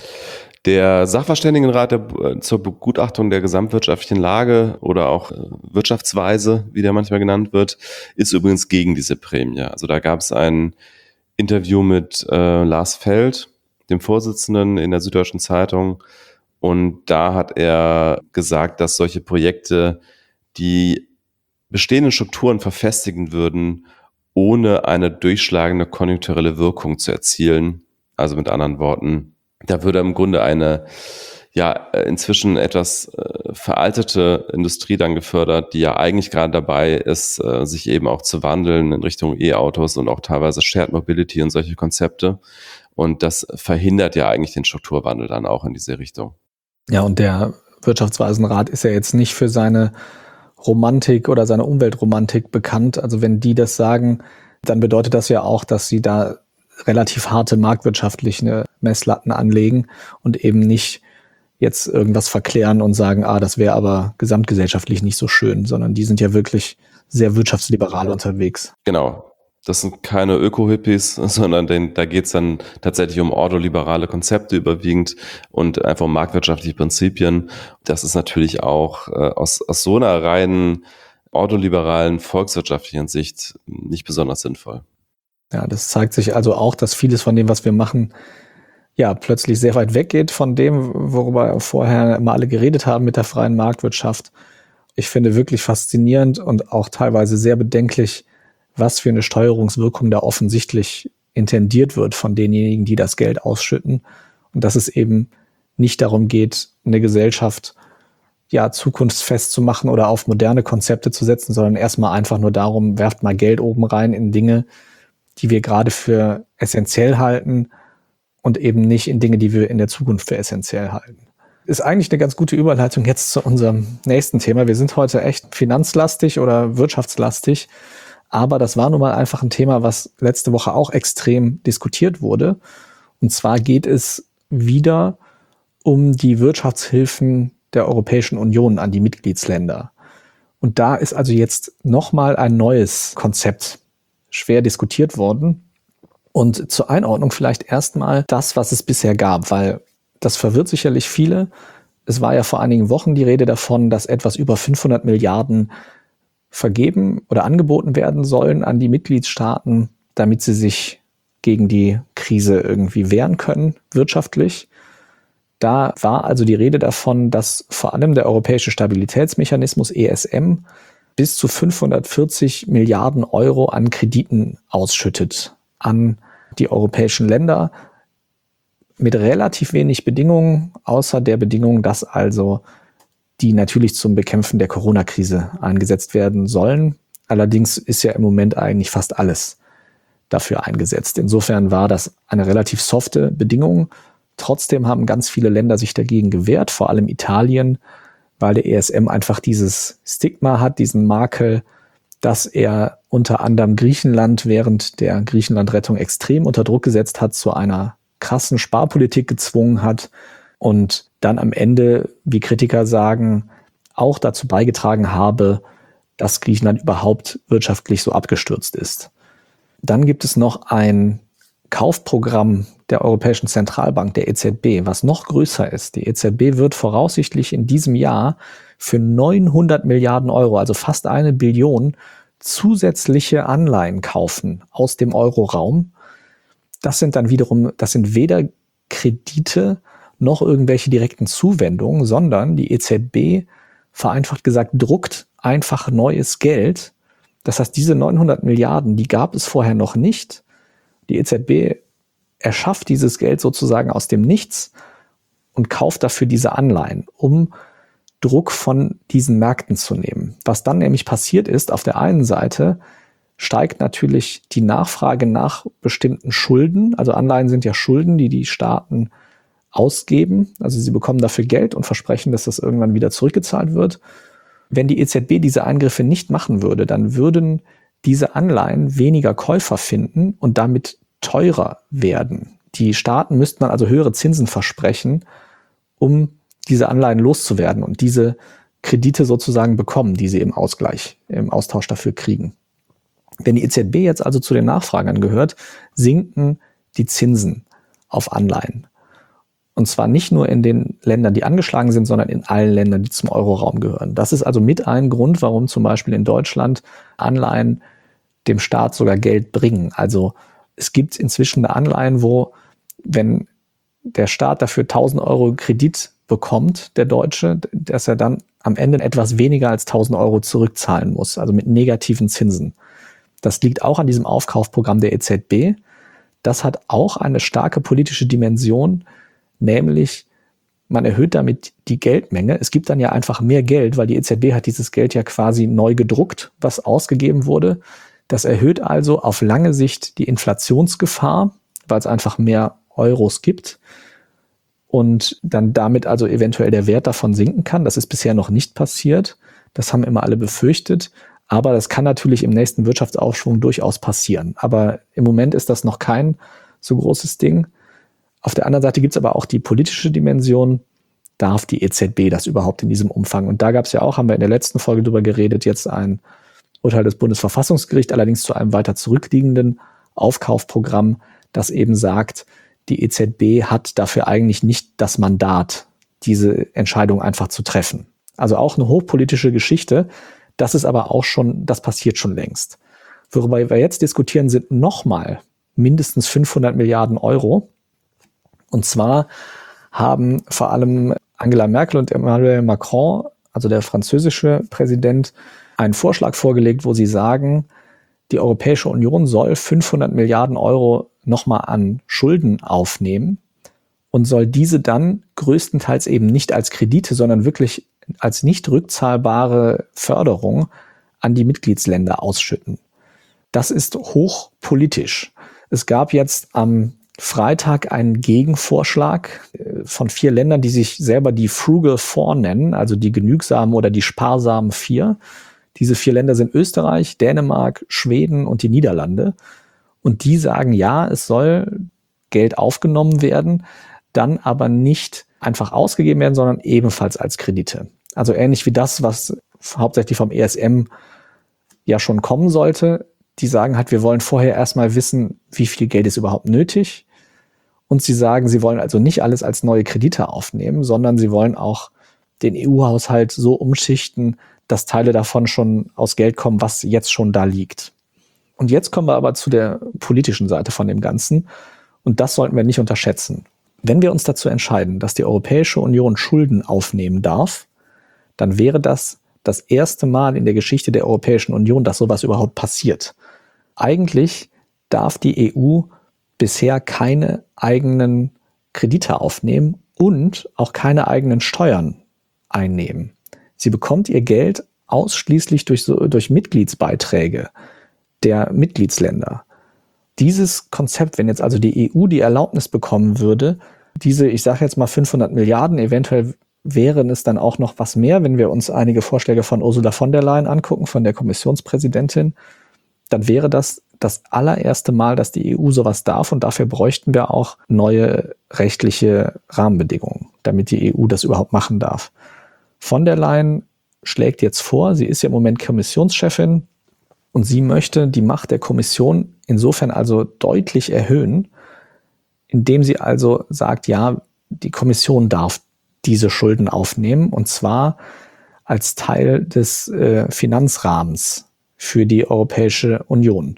Der Sachverständigenrat der, zur Begutachtung der gesamtwirtschaftlichen Lage oder auch Wirtschaftsweise, wie der manchmal genannt wird, ist übrigens gegen diese Prämie. Also da gab es ein Interview mit äh, Lars Feld, dem Vorsitzenden in der Süddeutschen Zeitung, und da hat er gesagt, dass solche Projekte die bestehenden Strukturen verfestigen würden, ohne eine durchschlagende konjunkturelle Wirkung zu erzielen. Also mit anderen Worten, da würde im Grunde eine ja inzwischen etwas äh, veraltete Industrie dann gefördert, die ja eigentlich gerade dabei ist, äh, sich eben auch zu wandeln in Richtung E-Autos und auch teilweise Shared Mobility und solche Konzepte. Und das verhindert ja eigentlich den Strukturwandel dann auch in diese Richtung. Ja, und der Wirtschaftsweisenrat ist ja jetzt nicht für seine Romantik oder seine Umweltromantik bekannt. Also wenn die das sagen, dann bedeutet das ja auch, dass sie da relativ harte marktwirtschaftliche Messlatten anlegen und eben nicht jetzt irgendwas verklären und sagen, ah, das wäre aber gesamtgesellschaftlich nicht so schön, sondern die sind ja wirklich sehr wirtschaftsliberal unterwegs. Genau. Das sind keine Öko-Hippies, sondern den, da geht es dann tatsächlich um ordoliberale Konzepte überwiegend und einfach um marktwirtschaftliche Prinzipien. Das ist natürlich auch äh, aus, aus so einer reinen ordoliberalen volkswirtschaftlichen Sicht nicht besonders sinnvoll. Ja, das zeigt sich also auch, dass vieles von dem, was wir machen, ja, plötzlich sehr weit weggeht von dem, worüber vorher immer alle geredet haben mit der freien Marktwirtschaft. Ich finde wirklich faszinierend und auch teilweise sehr bedenklich, was für eine Steuerungswirkung da offensichtlich intendiert wird von denjenigen, die das Geld ausschütten Und dass es eben nicht darum geht, eine Gesellschaft ja zukunftsfest zu machen oder auf moderne Konzepte zu setzen, sondern erstmal einfach nur darum, werft mal Geld oben rein in Dinge, die wir gerade für essentiell halten und eben nicht in Dinge, die wir in der Zukunft für essentiell halten. Ist eigentlich eine ganz gute Überleitung jetzt zu unserem nächsten Thema. Wir sind heute echt finanzlastig oder wirtschaftslastig, aber das war nun mal einfach ein Thema, was letzte Woche auch extrem diskutiert wurde. Und zwar geht es wieder um die Wirtschaftshilfen der Europäischen Union an die Mitgliedsländer. Und da ist also jetzt nochmal ein neues Konzept schwer diskutiert worden. Und zur Einordnung vielleicht erstmal das, was es bisher gab, weil das verwirrt sicherlich viele. Es war ja vor einigen Wochen die Rede davon, dass etwas über fünfhundert Milliarden vergeben oder angeboten werden sollen an die Mitgliedstaaten, damit sie sich gegen die Krise irgendwie wehren können, wirtschaftlich. Da war also die Rede davon, dass vor allem der Europäische Stabilitätsmechanismus E S M bis zu fünfhundertvierzig Milliarden Euro an Krediten ausschüttet an die europäischen Länder mit relativ wenig Bedingungen, außer der Bedingung, dass also die natürlich zum Bekämpfen der Corona-Krise eingesetzt werden sollen. Allerdings ist ja im Moment eigentlich fast alles dafür eingesetzt. Insofern war das eine relativ softe Bedingung. Trotzdem haben ganz viele Länder sich dagegen gewehrt, vor allem Italien, weil der E S M einfach dieses Stigma hat, diesen Makel, dass er unter anderem Griechenland während der Griechenland-Rettung extrem unter Druck gesetzt hat, zu einer krassen Sparpolitik gezwungen hat und dann am Ende, wie Kritiker sagen, auch dazu beigetragen habe, dass Griechenland überhaupt wirtschaftlich so abgestürzt ist. Dann gibt es noch ein Kaufprogramm der Europäischen Zentralbank, der E Z B, was noch größer ist. Die E Z B wird voraussichtlich in diesem Jahr für neunhundert Milliarden Euro, also fast eine Billion, zusätzliche Anleihen kaufen aus dem Euroraum. Das sind dann wiederum, das sind weder Kredite noch irgendwelche direkten Zuwendungen, sondern die E Z B, vereinfacht gesagt, druckt einfach neues Geld. Das heißt, diese neunhundert Milliarden, die gab es vorher noch nicht. Die E Z B erschafft dieses Geld sozusagen aus dem Nichts und kauft dafür diese Anleihen, um Druck von diesen Märkten zu nehmen. Was dann nämlich passiert ist, auf der einen Seite steigt natürlich die Nachfrage nach bestimmten Schulden. Also Anleihen sind ja Schulden, die die Staaten ausgeben. Also sie bekommen dafür Geld und versprechen, dass das irgendwann wieder zurückgezahlt wird. Wenn die E Z B diese Eingriffe nicht machen würde, dann würden diese Anleihen weniger Käufer finden und damit teurer werden. Die Staaten müssten dann also höhere Zinsen versprechen, um diese Anleihen loszuwerden und diese Kredite sozusagen bekommen, die sie im Ausgleich, im Austausch dafür kriegen. Wenn die E Z B jetzt also zu den Nachfragern gehört, sinken die Zinsen auf Anleihen. Und zwar nicht nur in den Ländern, die angeschlagen sind, sondern in allen Ländern, die zum Euroraum gehören. Das ist also mit ein Grund, warum zum Beispiel in Deutschland Anleihen dem Staat sogar Geld bringen. Also es gibt inzwischen Anleihen, wo, wenn der Staat dafür tausend Euro Kredit bekommt, der Deutsche, dass er dann am Ende etwas weniger als tausend Euro zurückzahlen muss, also mit negativen Zinsen. Das liegt auch an diesem Aufkaufprogramm der E Z B. Das hat auch eine starke politische Dimension, nämlich man erhöht damit die Geldmenge. Es gibt dann ja einfach mehr Geld, weil die E Z B hat dieses Geld ja quasi neu gedruckt, was ausgegeben wurde. Das erhöht also auf lange Sicht die Inflationsgefahr, weil es einfach mehr Euros gibt und dann damit also eventuell der Wert davon sinken kann. Das ist bisher noch nicht passiert. Das haben immer alle befürchtet. Aber das kann natürlich im nächsten Wirtschaftsaufschwung durchaus passieren. Aber im Moment ist das noch kein so großes Ding. Auf der anderen Seite gibt es aber auch die politische Dimension. Darf die E Z B das überhaupt in diesem Umfang? Und da gab es ja auch, haben wir in der letzten Folge drüber geredet, jetzt ein Urteil des Bundesverfassungsgerichts, allerdings zu einem weiter zurückliegenden Aufkaufprogramm, das eben sagt, die E Z B hat dafür eigentlich nicht das Mandat, diese Entscheidung einfach zu treffen. Also auch eine hochpolitische Geschichte. Das ist aber auch schon, das passiert schon längst. Worüber wir jetzt diskutieren, sind nochmal mindestens fünfhundert Milliarden Euro. Und zwar haben vor allem Angela Merkel und Emmanuel Macron, also der französische Präsident, einen Vorschlag vorgelegt, wo sie sagen, die Europäische Union soll fünfhundert Milliarden Euro nochmal an Schulden aufnehmen, und soll diese dann größtenteils eben nicht als Kredite, sondern wirklich als nicht rückzahlbare Förderung an die Mitgliedsländer ausschütten. Das ist hochpolitisch. Es gab jetzt am Freitag einen Gegenvorschlag von vier Ländern, die sich selber die Frugal Four nennen, also die genügsamen oder die sparsamen Vier. Diese vier Länder sind Österreich, Dänemark, Schweden und die Niederlande. Und die sagen, ja, es soll Geld aufgenommen werden, dann aber nicht einfach ausgegeben werden, sondern ebenfalls als Kredite. Also ähnlich wie das, was hauptsächlich vom E S M ja schon kommen sollte. Die sagen halt, wir wollen vorher erstmal wissen, wie viel Geld ist überhaupt nötig. Und sie sagen, sie wollen also nicht alles als neue Kredite aufnehmen, sondern sie wollen auch den E U-Haushalt so umschichten, dass Teile davon schon aus Geld kommen, was jetzt schon da liegt. Und jetzt kommen wir aber zu der politischen Seite von dem Ganzen. Und das sollten wir nicht unterschätzen. Wenn wir uns dazu entscheiden, dass die Europäische Union Schulden aufnehmen darf, dann wäre das das erste Mal in der Geschichte der Europäischen Union, dass sowas überhaupt passiert. Eigentlich darf die E U bisher keine eigenen Kredite aufnehmen und auch keine eigenen Steuern einnehmen. Sie bekommt ihr Geld ausschließlich durch, so, durch Mitgliedsbeiträge der Mitgliedsländer. Dieses Konzept, wenn jetzt also die E U die Erlaubnis bekommen würde, diese, ich sage jetzt mal fünfhundert Milliarden, eventuell wären es dann auch noch was mehr, wenn wir uns einige Vorschläge von Ursula von der Leyen angucken, von der Kommissionspräsidentin, dann wäre das das allererste Mal, dass die E U sowas darf und dafür bräuchten wir auch neue rechtliche Rahmenbedingungen, damit die E U das überhaupt machen darf. Von der Leyen schlägt jetzt vor, sie ist ja im Moment Kommissionschefin und sie möchte die Macht der Kommission insofern also deutlich erhöhen, indem sie also sagt, ja, die Kommission darf diese Schulden aufnehmen und zwar als Teil des äh, Finanzrahmens für die Europäische Union.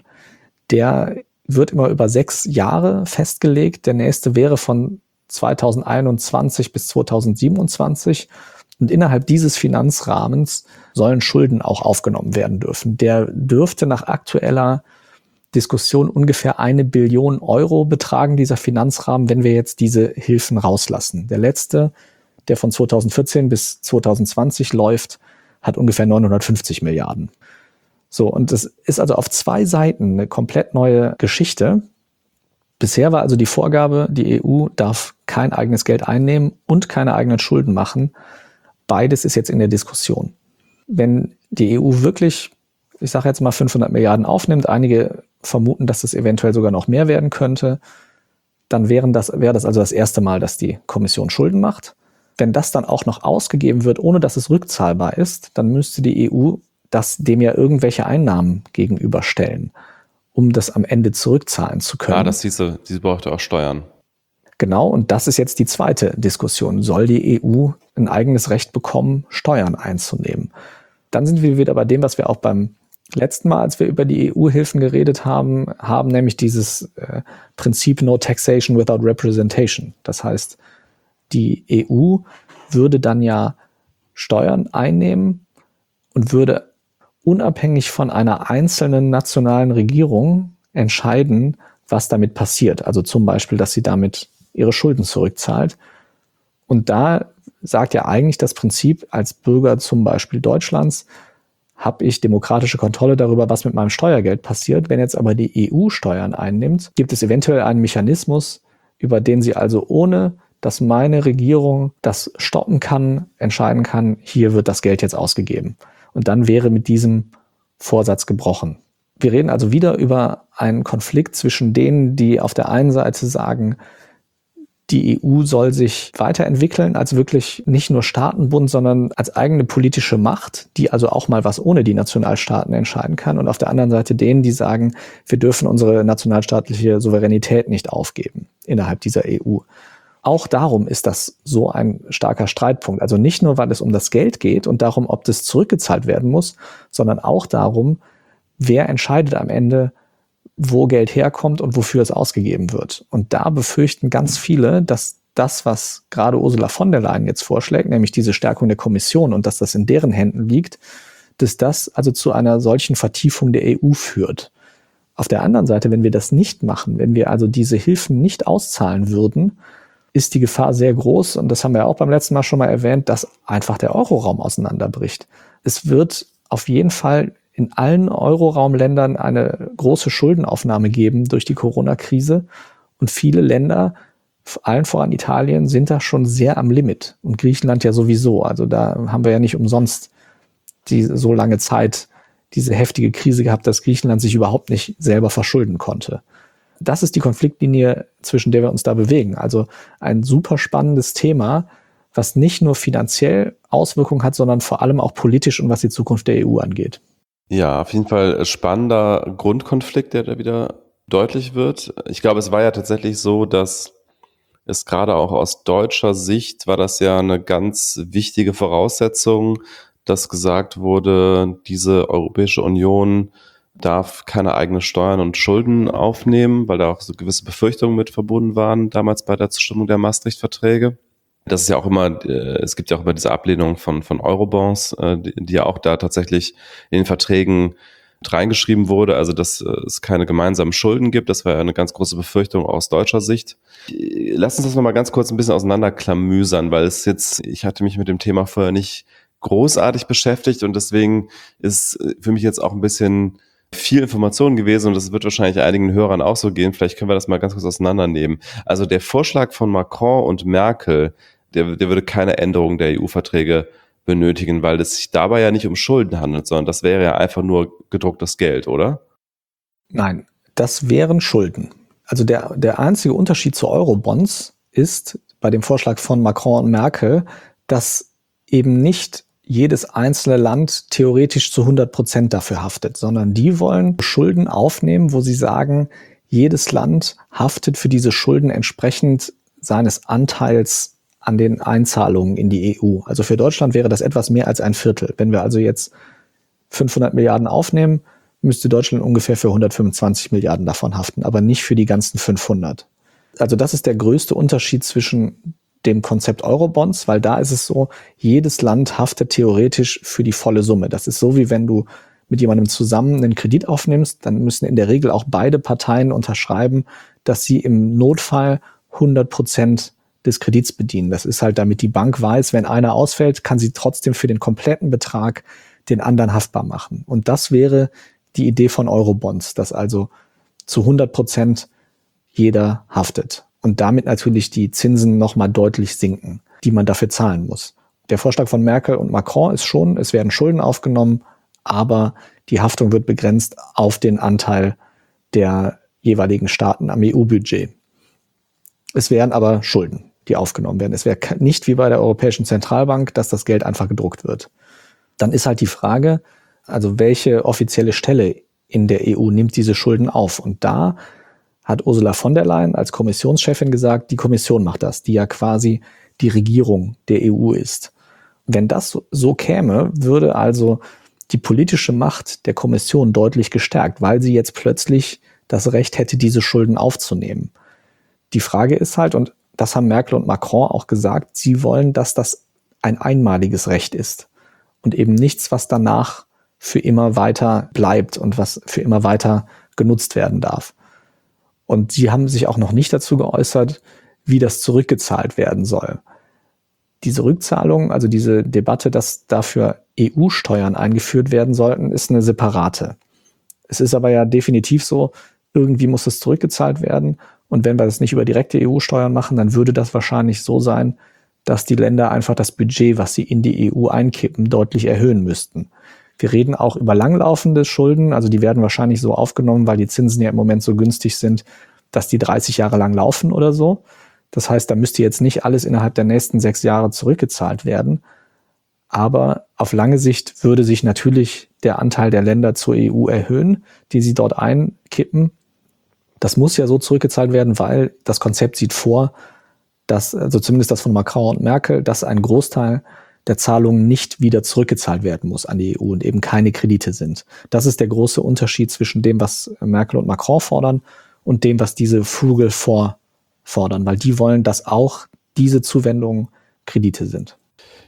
Der wird immer über sechs Jahre festgelegt. Der nächste wäre von zweitausendeinundzwanzig bis zweitausendsiebenundzwanzig. Und innerhalb dieses Finanzrahmens sollen Schulden auch aufgenommen werden dürfen. Der dürfte nach aktueller Diskussion ungefähr eine Billion Euro betragen, dieser Finanzrahmen, wenn wir jetzt diese Hilfen rauslassen. Der letzte, der von zweitausendvierzehn bis zweitausendzwanzig läuft, hat ungefähr neunhundertfünfzig Milliarden. So, und es ist also auf zwei Seiten eine komplett neue Geschichte. Bisher war also die Vorgabe, die E U darf kein eigenes Geld einnehmen und keine eigenen Schulden machen. Beides ist jetzt in der Diskussion. Wenn die E U wirklich, ich sage jetzt mal fünfhundert Milliarden aufnimmt, einige vermuten, dass es eventuell sogar noch mehr werden könnte, dann wären das, wäre das also das erste Mal, dass die Kommission Schulden macht. Wenn das dann auch noch ausgegeben wird, ohne dass es rückzahlbar ist, dann müsste die E U das dem ja irgendwelche Einnahmen gegenüberstellen, um das am Ende zurückzahlen zu können. Ja, das diese, diese braucht auch Steuern. Genau, und das ist jetzt die zweite Diskussion. Soll die E U ein eigenes Recht bekommen, Steuern einzunehmen? Dann sind wir wieder bei dem, was wir auch beim letzten Mal, als wir über die E U-Hilfen geredet haben, haben nämlich dieses äh, Prinzip No Taxation Without Representation. Das heißt, die E U würde dann ja Steuern einnehmen und würde unabhängig von einer einzelnen nationalen Regierung entscheiden, was damit passiert. Also zum Beispiel, dass sie damit ihre Schulden zurückzahlt. Und da sagt ja eigentlich das Prinzip, als Bürger zum Beispiel Deutschlands habe ich demokratische Kontrolle darüber, was mit meinem Steuergeld passiert. Wenn jetzt aber die E U Steuern einnimmt, gibt es eventuell einen Mechanismus, über den sie also ohne, dass meine Regierung das stoppen kann, entscheiden kann, hier wird das Geld jetzt ausgegeben. Und dann wäre mit diesem Vorsatz gebrochen. Wir reden also wieder über einen Konflikt zwischen denen, die auf der einen Seite sagen, die E U soll sich weiterentwickeln als wirklich nicht nur Staatenbund, sondern als eigene politische Macht, die also auch mal was ohne die Nationalstaaten entscheiden kann. Und auf der anderen Seite denen, die sagen, wir dürfen unsere nationalstaatliche Souveränität nicht aufgeben innerhalb dieser E U. Auch darum ist das so ein starker Streitpunkt. Also nicht nur, weil es um das Geld geht und darum, ob das zurückgezahlt werden muss, sondern auch darum, wer entscheidet am Ende, wo Geld herkommt und wofür es ausgegeben wird. Und da befürchten ganz viele, dass das, was gerade Ursula von der Leyen jetzt vorschlägt, nämlich diese Stärkung der Kommission und dass das in deren Händen liegt, dass das also zu einer solchen Vertiefung der E U führt. Auf der anderen Seite, wenn wir das nicht machen, wenn wir also diese Hilfen nicht auszahlen würden, ist die Gefahr sehr groß, und das haben wir auch beim letzten Mal schon mal erwähnt, dass einfach der Euroraum auseinanderbricht. Es wird auf jeden Fall in allen Euroraumländern eine große Schuldenaufnahme geben durch die Corona-Krise, und viele Länder, allen voran Italien, sind da schon sehr am Limit, und Griechenland ja sowieso. Also da haben wir ja nicht umsonst die so lange Zeit diese heftige Krise gehabt, dass Griechenland sich überhaupt nicht selber verschulden konnte. Das ist die Konfliktlinie, zwischen der wir uns da bewegen. Also ein super spannendes Thema, was nicht nur finanziell Auswirkungen hat, sondern vor allem auch politisch und was die Zukunft der E U angeht. Ja, auf jeden Fall spannender Grundkonflikt, der da wieder deutlich wird. Ich glaube, es war ja tatsächlich so, dass es gerade auch aus deutscher Sicht war das ja eine ganz wichtige Voraussetzung, dass gesagt wurde, diese Europäische Union darf keine eigenen Steuern und Schulden aufnehmen, weil da auch so gewisse Befürchtungen mit verbunden waren, damals bei der Zustimmung der Maastricht-Verträge. Das ist ja auch immer, es gibt ja auch immer diese Ablehnung von, von Eurobonds, die, die ja auch da tatsächlich in den Verträgen reingeschrieben wurde, also dass es keine gemeinsamen Schulden gibt. Das war ja eine ganz große Befürchtung aus deutscher Sicht. Lass uns das nochmal ganz kurz ein bisschen auseinanderklamüsern, weil es jetzt, ich hatte mich mit dem Thema vorher nicht großartig beschäftigt, und deswegen ist für mich jetzt auch ein bisschen viel Information gewesen, und das wird wahrscheinlich einigen Hörern auch so gehen. Vielleicht können wir das mal ganz kurz auseinandernehmen. Also der Vorschlag von Macron und Merkel, der, der würde keine Änderung der E U-Verträge benötigen, weil es sich dabei ja nicht um Schulden handelt, sondern das wäre ja einfach nur gedrucktes Geld, oder? Nein, das wären Schulden. Also der, der einzige Unterschied zu Eurobonds ist bei dem Vorschlag von Macron und Merkel, dass eben nicht jedes einzelne Land theoretisch zu hundert Prozent dafür haftet, sondern die wollen Schulden aufnehmen, wo sie sagen, jedes Land haftet für diese Schulden entsprechend seines Anteils an den Einzahlungen in die E U. Also für Deutschland wäre das etwas mehr als ein Viertel. Wenn wir also jetzt fünfhundert Milliarden aufnehmen, müsste Deutschland ungefähr für hundertfünfundzwanzig Milliarden davon haften, aber nicht für die ganzen fünfhundert. Also das ist der größte Unterschied zwischen dem Konzept Eurobonds, weil da ist es so, jedes Land haftet theoretisch für die volle Summe. Das ist so, wie wenn du mit jemandem zusammen einen Kredit aufnimmst, dann müssen in der Regel auch beide Parteien unterschreiben, dass sie im Notfall hundert Prozent des Kredits bedienen. Das ist halt, damit die Bank weiß, wenn einer ausfällt, kann sie trotzdem für den kompletten Betrag den anderen haftbar machen. Und das wäre die Idee von Eurobonds, dass also zu hundert Prozent jeder haftet. Und damit natürlich die Zinsen nochmal deutlich sinken, die man dafür zahlen muss. Der Vorschlag von Merkel und Macron ist schon, es werden Schulden aufgenommen, aber die Haftung wird begrenzt auf den Anteil der jeweiligen Staaten am E U-Budget. Es wären aber Schulden, die aufgenommen werden. Es wäre nicht wie bei der Europäischen Zentralbank, dass das Geld einfach gedruckt wird. Dann ist halt die Frage, also welche offizielle Stelle in der E U nimmt diese Schulden auf? Und da hat Ursula von der Leyen als Kommissionschefin gesagt, die Kommission macht das, die ja quasi die Regierung der E U ist. Wenn das so, so käme, würde also die politische Macht der Kommission deutlich gestärkt, weil sie jetzt plötzlich das Recht hätte, diese Schulden aufzunehmen. Die Frage ist halt, und das haben Merkel und Macron auch gesagt, sie wollen, dass das ein einmaliges Recht ist und eben nichts, was danach für immer weiter bleibt und was für immer weiter genutzt werden darf. Und sie haben sich auch noch nicht dazu geäußert, wie das zurückgezahlt werden soll. Diese Rückzahlung, also diese Debatte, dass dafür E U-Steuern eingeführt werden sollten, ist eine separate. Es ist aber ja definitiv so, irgendwie muss es zurückgezahlt werden. Und wenn wir das nicht über direkte E U-Steuern machen, dann würde das wahrscheinlich so sein, dass die Länder einfach das Budget, was sie in die E U einkippen, deutlich erhöhen müssten. Wir reden auch über langlaufende Schulden, also die werden wahrscheinlich so aufgenommen, weil die Zinsen ja im Moment so günstig sind, dass die dreißig Jahre lang laufen oder so. Das heißt, da müsste jetzt nicht alles innerhalb der nächsten sechs Jahre zurückgezahlt werden. Aber auf lange Sicht würde sich natürlich der Anteil der Länder zur E U erhöhen, die sie dort einkippen. Das muss ja so zurückgezahlt werden, weil das Konzept sieht vor, dass, also zumindest das von Macron und Merkel, dass ein Großteil der Zahlungen nicht wieder zurückgezahlt werden muss an die E U und eben keine Kredite sind. Das ist der große Unterschied zwischen dem, was Merkel und Macron fordern und dem, was diese Frugal Four fordern, weil die wollen, dass auch diese Zuwendungen Kredite sind.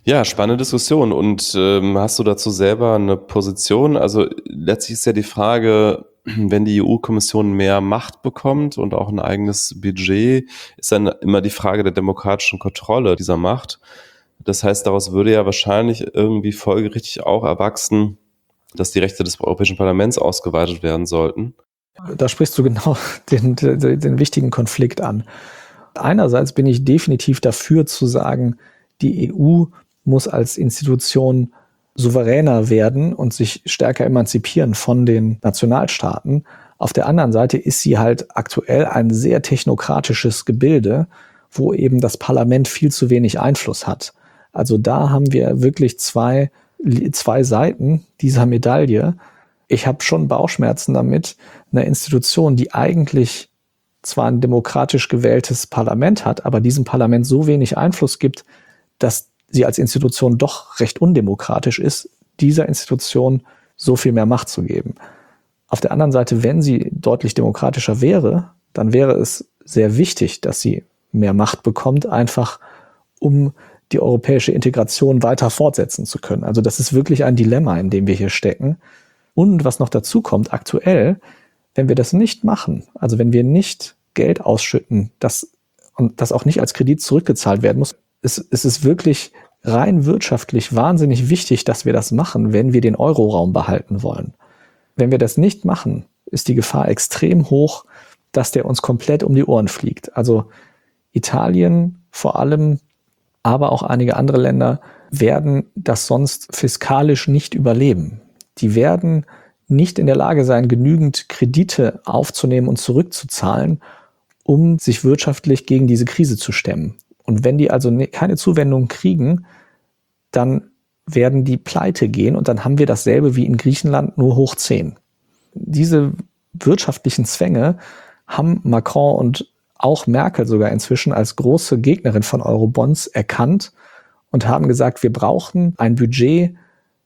Ja, spannende Diskussion. Und ähm, hast du dazu selber eine Position? Also letztlich ist ja die Frage, wenn die E U-Kommission mehr Macht bekommt und auch ein eigenes Budget, ist dann immer die Frage der demokratischen Kontrolle dieser Macht. Das heißt, daraus würde ja wahrscheinlich irgendwie folgerichtig auch erwachsen, dass die Rechte des Europäischen Parlaments ausgeweitet werden sollten. Da sprichst du genau den, den, den wichtigen Konflikt an. Einerseits bin ich definitiv dafür zu sagen, die E U muss als Institution souveräner werden und sich stärker emanzipieren von den Nationalstaaten. Auf der anderen Seite ist sie halt aktuell ein sehr technokratisches Gebilde, wo eben das Parlament viel zu wenig Einfluss hat. Also da haben wir wirklich zwei, zwei Seiten dieser Medaille. Ich habe schon Bauchschmerzen damit, eine Institution, die eigentlich zwar ein demokratisch gewähltes Parlament hat, aber diesem Parlament so wenig Einfluss gibt, dass sie als Institution doch recht undemokratisch ist, dieser Institution so viel mehr Macht zu geben. Auf der anderen Seite, wenn sie deutlich demokratischer wäre, dann wäre es sehr wichtig, dass sie mehr Macht bekommt, einfach um die europäische Integration weiter fortsetzen zu können. Also das ist wirklich ein Dilemma, in dem wir hier stecken. Und was noch dazu kommt, aktuell, wenn wir das nicht machen, also wenn wir nicht Geld ausschütten, das, und das auch nicht als Kredit zurückgezahlt werden muss, ist, ist es wirklich rein wirtschaftlich wahnsinnig wichtig, dass wir das machen, wenn wir den Euroraum behalten wollen. Wenn wir das nicht machen, ist die Gefahr extrem hoch, dass der uns komplett um die Ohren fliegt. Also Italien vor allem, aber auch einige andere Länder werden das sonst fiskalisch nicht überleben. Die werden nicht in der Lage sein, genügend Kredite aufzunehmen und zurückzuzahlen, um sich wirtschaftlich gegen diese Krise zu stemmen. Und wenn die also keine Zuwendung kriegen, dann werden die pleite gehen und dann haben wir dasselbe wie in Griechenland, nur hoch zehn. Diese wirtschaftlichen Zwänge haben Macron und auch Merkel sogar inzwischen als große Gegnerin von Eurobonds erkannt und haben gesagt, wir brauchen ein Budget,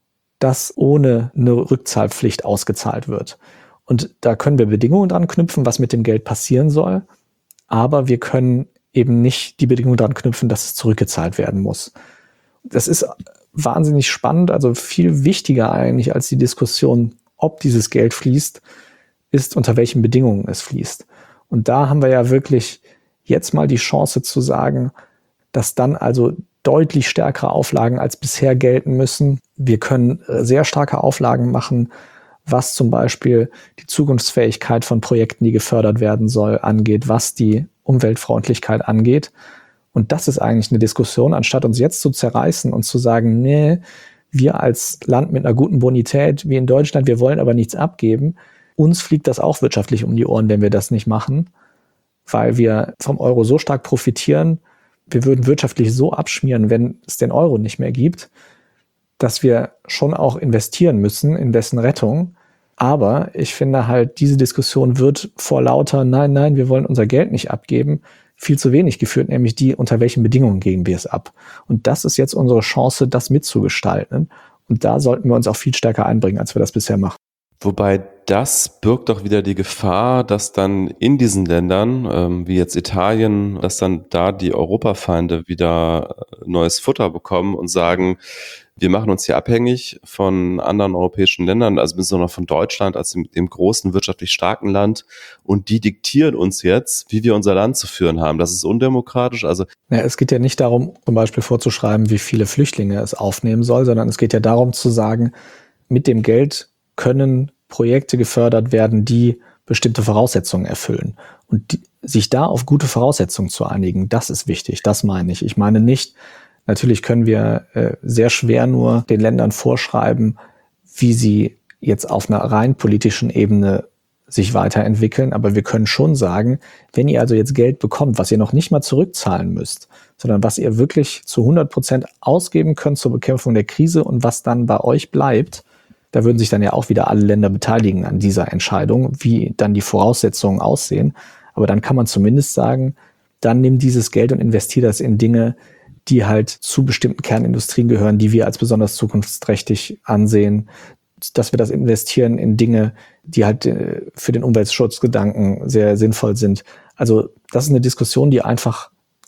das ohne eine Rückzahlpflicht ausgezahlt wird. Und da können wir Bedingungen dran knüpfen, was mit dem Geld passieren soll, aber wir können eben nicht die Bedingung dran knüpfen, dass es zurückgezahlt werden muss. Das ist wahnsinnig spannend, also viel wichtiger eigentlich als die Diskussion, ob dieses Geld fließt, ist, unter welchen Bedingungen es fließt. Und da haben wir ja wirklich jetzt mal die Chance zu sagen, dass dann also deutlich stärkere Auflagen als bisher gelten müssen. Wir können sehr starke Auflagen machen, was zum Beispiel die Zukunftsfähigkeit von Projekten, die gefördert werden soll, angeht, was die Umweltfreundlichkeit angeht. Und das ist eigentlich eine Diskussion, anstatt uns jetzt zu zerreißen und zu sagen, nee, wir als Land mit einer guten Bonität wie in Deutschland, wir wollen aber nichts abgeben. Uns fliegt das auch wirtschaftlich um die Ohren, wenn wir das nicht machen, weil wir vom Euro so stark profitieren. Wir würden wirtschaftlich so abschmieren, wenn es den Euro nicht mehr gibt, dass wir schon auch investieren müssen in dessen Rettung. Aber ich finde halt, diese Diskussion wird vor lauter, nein, nein, wir wollen unser Geld nicht abgeben, viel zu wenig geführt, nämlich die, unter welchen Bedingungen geben wir es ab. Und das ist jetzt unsere Chance, das mitzugestalten. Und da sollten wir uns auch viel stärker einbringen, als wir das bisher machen. Wobei das birgt doch wieder die Gefahr, dass dann in diesen Ländern, ähm, wie jetzt Italien, dass dann da die Europafeinde wieder neues Futter bekommen und sagen, wir machen uns hier abhängig von anderen europäischen Ländern, also besonders von Deutschland als dem, dem großen, wirtschaftlich starken Land. Und die diktieren uns jetzt, wie wir unser Land zu führen haben. Das ist undemokratisch. Also ja, es geht ja nicht darum, zum Beispiel vorzuschreiben, wie viele Flüchtlinge es aufnehmen soll, sondern es geht ja darum zu sagen, mit dem Geld können Projekte gefördert werden, die bestimmte Voraussetzungen erfüllen. Und die, sich da auf gute Voraussetzungen zu einigen, das ist wichtig. Das meine ich. Ich meine nicht, natürlich können wir äh, sehr schwer nur den Ländern vorschreiben, wie sie jetzt auf einer rein politischen Ebene sich weiterentwickeln. Aber wir können schon sagen, wenn ihr also jetzt Geld bekommt, was ihr noch nicht mal zurückzahlen müsst, sondern was ihr wirklich zu hundert Prozent ausgeben könnt zur Bekämpfung der Krise und was dann bei euch bleibt, da würden sich dann ja auch wieder alle Länder beteiligen an dieser Entscheidung, wie dann die Voraussetzungen aussehen. Aber dann kann man zumindest sagen, dann nimm dieses Geld und investier das in Dinge, die halt zu bestimmten Kernindustrien gehören, die wir als besonders zukunftsträchtig ansehen, dass wir das investieren in Dinge, die halt äh, für den Umweltschutzgedanken sehr sinnvoll sind. Also das ist eine Diskussion, die einfach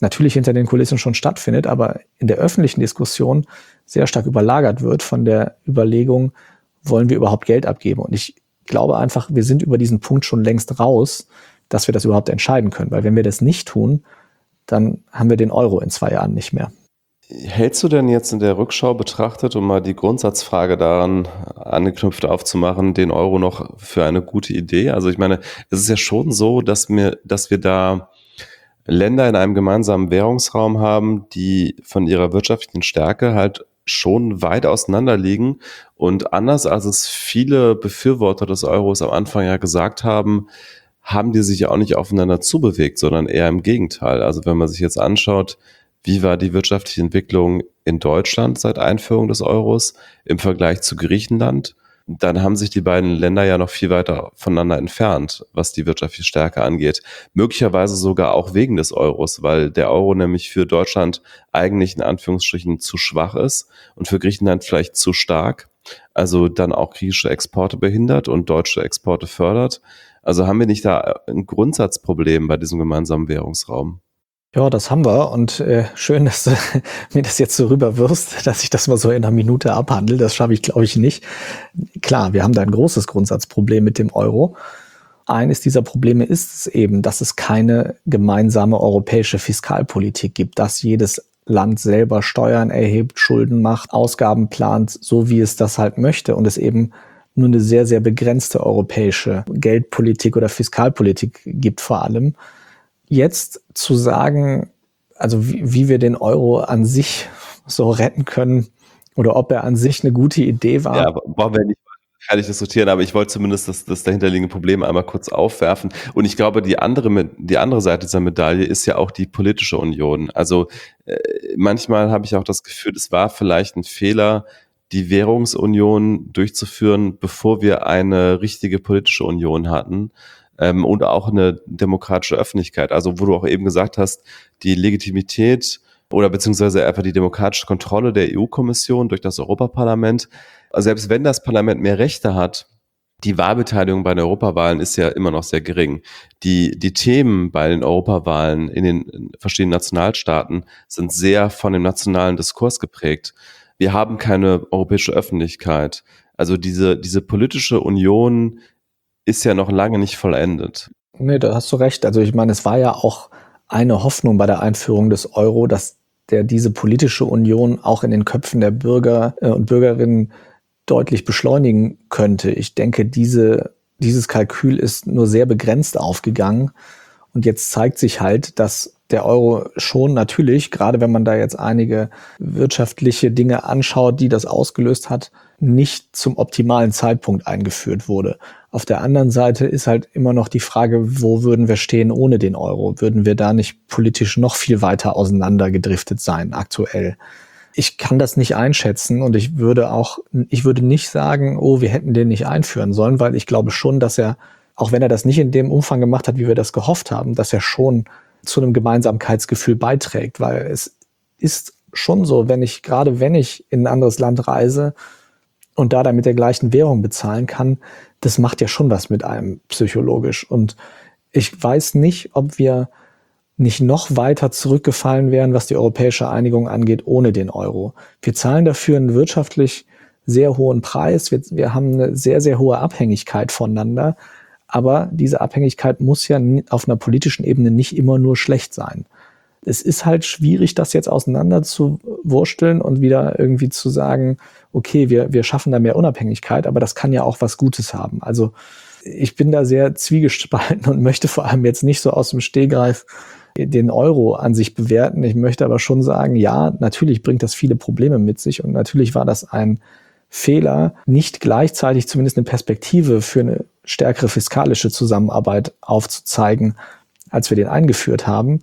natürlich hinter den Kulissen schon stattfindet, aber in der öffentlichen Diskussion sehr stark überlagert wird von der Überlegung, wollen wir überhaupt Geld abgeben? Und ich glaube einfach, wir sind über diesen Punkt schon längst raus, dass wir das überhaupt entscheiden können. Weil wenn wir das nicht tun, dann haben wir den Euro in zwei Jahren nicht mehr. Hältst du denn jetzt in der Rückschau betrachtet, um mal die Grundsatzfrage daran angeknüpft aufzumachen, den Euro noch für eine gute Idee? Also ich meine, es ist ja schon so, dass wir, dass wir da Länder in einem gemeinsamen Währungsraum haben, die von ihrer wirtschaftlichen Stärke halt schon weit auseinander liegen. Und anders als es viele Befürworter des Euros am Anfang ja gesagt haben, haben die sich ja auch nicht aufeinander zubewegt, sondern eher im Gegenteil. Also wenn man sich jetzt anschaut, wie war die wirtschaftliche Entwicklung in Deutschland seit Einführung des Euros im Vergleich zu Griechenland, dann haben sich die beiden Länder ja noch viel weiter voneinander entfernt, was die wirtschaftliche Stärke angeht. Möglicherweise sogar auch wegen des Euros, weil der Euro nämlich für Deutschland eigentlich in Anführungsstrichen zu schwach ist und für Griechenland vielleicht zu stark, also dann auch griechische Exporte behindert und deutsche Exporte fördert. Also haben wir nicht da ein Grundsatzproblem bei diesem gemeinsamen Währungsraum? Ja, das haben wir und äh, schön, dass du mir das jetzt so rüberwirfst, dass ich das mal so in einer Minute abhandle. Das schaffe ich, glaube ich, nicht. Klar, wir haben da ein großes Grundsatzproblem mit dem Euro. Eines dieser Probleme ist es eben, dass es keine gemeinsame europäische Fiskalpolitik gibt, dass jedes Land selber Steuern erhebt, Schulden macht, Ausgaben plant, so wie es das halt möchte und es eben nur eine sehr, sehr begrenzte europäische Geldpolitik oder Fiskalpolitik gibt vor allem. Jetzt zu sagen, also wie, wie wir den Euro an sich so retten können oder ob er an sich eine gute Idee war. Ja, aber brauchen wir nicht fertig diskutieren, aber ich wollte zumindest das, das dahinterliegende Problem einmal kurz aufwerfen. Und ich glaube, die andere, die andere Seite dieser Medaille ist ja auch die politische Union. Also äh, manchmal habe ich auch das Gefühl, es war vielleicht ein Fehler, die Währungsunion durchzuführen, bevor wir eine richtige politische Union hatten. Ähm, und auch eine demokratische Öffentlichkeit. Also wo du auch eben gesagt hast, die Legitimität oder beziehungsweise einfach die demokratische Kontrolle der E U-Kommission durch das Europaparlament. Also selbst wenn das Parlament mehr Rechte hat, die Wahlbeteiligung bei den Europawahlen ist ja immer noch sehr gering. Die, die Themen bei den Europawahlen in den verschiedenen Nationalstaaten sind sehr von dem nationalen Diskurs geprägt. Wir haben keine europäische Öffentlichkeit. Also diese, diese politische Union ist ja noch lange nicht vollendet. Nee, da hast du recht. Also ich meine, es war ja auch eine Hoffnung bei der Einführung des Euro, dass der diese politische Union auch in den Köpfen der Bürger und Bürgerinnen deutlich beschleunigen könnte. Ich denke, diese, dieses Kalkül ist nur sehr begrenzt aufgegangen. Und jetzt zeigt sich halt, dass der Euro schon natürlich, gerade wenn man da jetzt einige wirtschaftliche Dinge anschaut, die das ausgelöst hat, nicht zum optimalen Zeitpunkt eingeführt wurde. Auf der anderen Seite ist halt immer noch die Frage, wo würden wir stehen ohne den Euro? Würden wir da nicht politisch noch viel weiter auseinandergedriftet sein aktuell? Ich kann das nicht einschätzen und ich würde auch, ich würde nicht sagen, oh, wir hätten den nicht einführen sollen, weil ich glaube schon, dass er, auch wenn er das nicht in dem Umfang gemacht hat, wie wir das gehofft haben, dass er schon zu einem Gemeinsamkeitsgefühl beiträgt, weil es ist schon so, wenn ich, gerade wenn ich in ein anderes Land reise und da dann mit der gleichen Währung bezahlen kann, das macht ja schon was mit einem psychologisch. Und ich weiß nicht, ob wir nicht noch weiter zurückgefallen wären, was die europäische Einigung angeht, ohne den Euro. Wir zahlen dafür einen wirtschaftlich sehr hohen Preis. Wir, wir haben eine sehr, sehr hohe Abhängigkeit voneinander. Aber diese Abhängigkeit muss ja auf einer politischen Ebene nicht immer nur schlecht sein. Es ist halt schwierig, das jetzt auseinander zu wursteln und wieder irgendwie zu sagen, okay, wir, wir schaffen da mehr Unabhängigkeit, aber das kann ja auch was Gutes haben. Also ich bin da sehr zwiegespalten und möchte vor allem jetzt nicht so aus dem Stegreif den Euro an sich bewerten. Ich möchte aber schon sagen, ja, natürlich bringt das viele Probleme mit sich und natürlich war das ein Fehler, nicht gleichzeitig zumindest eine Perspektive für eine stärkere fiskalische Zusammenarbeit aufzuzeigen, als wir den eingeführt haben.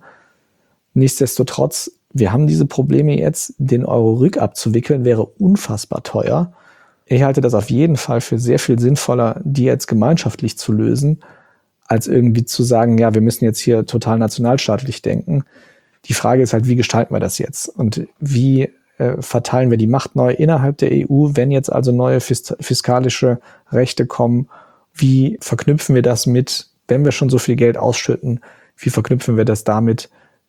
Nichtsdestotrotz, wir haben diese Probleme jetzt, den Euro rückabzuwickeln, wäre unfassbar teuer. Ich halte das auf jeden Fall für sehr viel sinnvoller, die jetzt gemeinschaftlich zu lösen, als irgendwie zu sagen, ja, wir müssen jetzt hier total nationalstaatlich denken. Die Frage ist halt, wie gestalten wir das jetzt? Und wie äh, verteilen wir die Macht neu innerhalb der E U, wenn jetzt also neue fis- fiskalische Rechte kommen? Wie verknüpfen wir das mit, wenn wir schon so viel Geld ausschütten, wie verknüpfen wir das damit,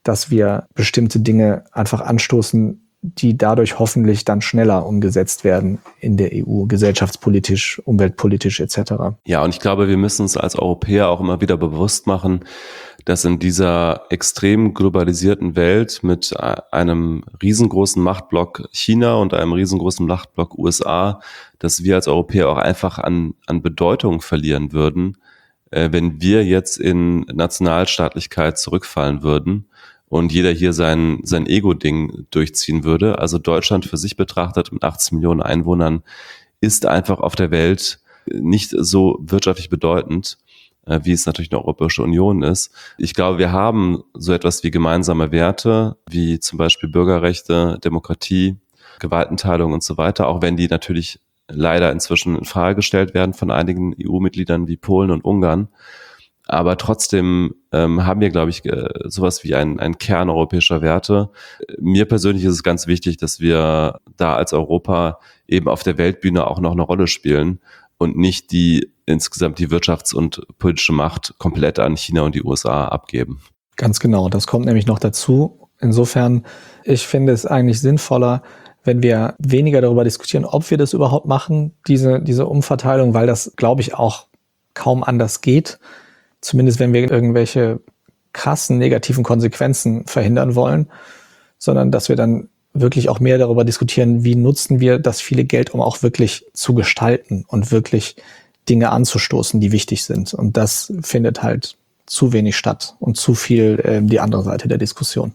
dass wir bestimmte Dinge einfach anstoßen, die dadurch hoffentlich dann schneller umgesetzt werden in der E U, gesellschaftspolitisch, umweltpolitisch et cetera. Ja, und ich glaube, wir müssen uns als Europäer auch immer wieder bewusst machen, dass in dieser extrem globalisierten Welt mit einem riesengroßen Machtblock China und einem riesengroßen Machtblock U S A, dass wir als Europäer auch einfach an, an Bedeutung verlieren würden, äh, wenn wir jetzt in Nationalstaatlichkeit zurückfallen würden und jeder hier sein, sein Ego-Ding durchziehen würde. Also Deutschland für sich betrachtet mit achtzehn Millionen Einwohnern ist einfach auf der Welt nicht so wirtschaftlich bedeutend, wie es natürlich eine Europäische Union ist. Ich glaube, wir haben so etwas wie gemeinsame Werte, wie zum Beispiel Bürgerrechte, Demokratie, Gewaltenteilung und so weiter, auch wenn die natürlich leider inzwischen in Frage gestellt werden von einigen E U-Mitgliedern wie Polen und Ungarn. Aber trotzdem ähm, haben wir, glaube ich, äh, sowas wie ein, ein Kern europäischer Werte. Mir persönlich ist es ganz wichtig, dass wir da als Europa eben auf der Weltbühne auch noch eine Rolle spielen und nicht die insgesamt die Wirtschafts- und politische Macht komplett an China und die U S A abgeben. Ganz genau, das kommt nämlich noch dazu. Insofern, ich finde es eigentlich sinnvoller, wenn wir weniger darüber diskutieren, ob wir das überhaupt machen, diese, diese Umverteilung, weil das, glaube ich, auch kaum anders geht. Zumindest wenn wir irgendwelche krassen negativen Konsequenzen verhindern wollen, sondern dass wir dann wirklich auch mehr darüber diskutieren, wie nutzen wir das viele Geld, um auch wirklich zu gestalten und wirklich Dinge anzustoßen, die wichtig sind. Und das findet halt zu wenig statt und zu viel äh, die andere Seite der Diskussion.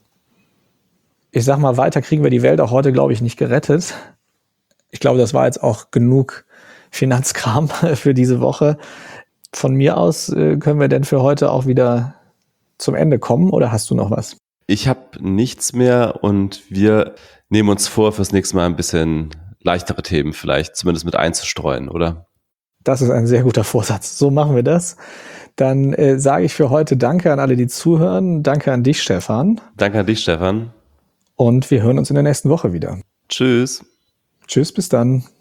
Ich sag mal, weiter kriegen wir die Welt auch heute, glaube ich, nicht gerettet. Ich glaube, das war jetzt auch genug Finanzkram für diese Woche. Von mir aus äh, können wir denn für heute auch wieder zum Ende kommen, oder hast du noch was? Ich habe nichts mehr und wir nehmen uns vor, fürs nächste Mal ein bisschen leichtere Themen vielleicht zumindest mit einzustreuen, oder? Das ist ein sehr guter Vorsatz. So machen wir das. Dann äh, sage ich für heute Danke an alle, die zuhören. Danke an dich, Stefan. Danke an dich, Stefan. Und wir hören uns in der nächsten Woche wieder. Tschüss. Tschüss, bis dann.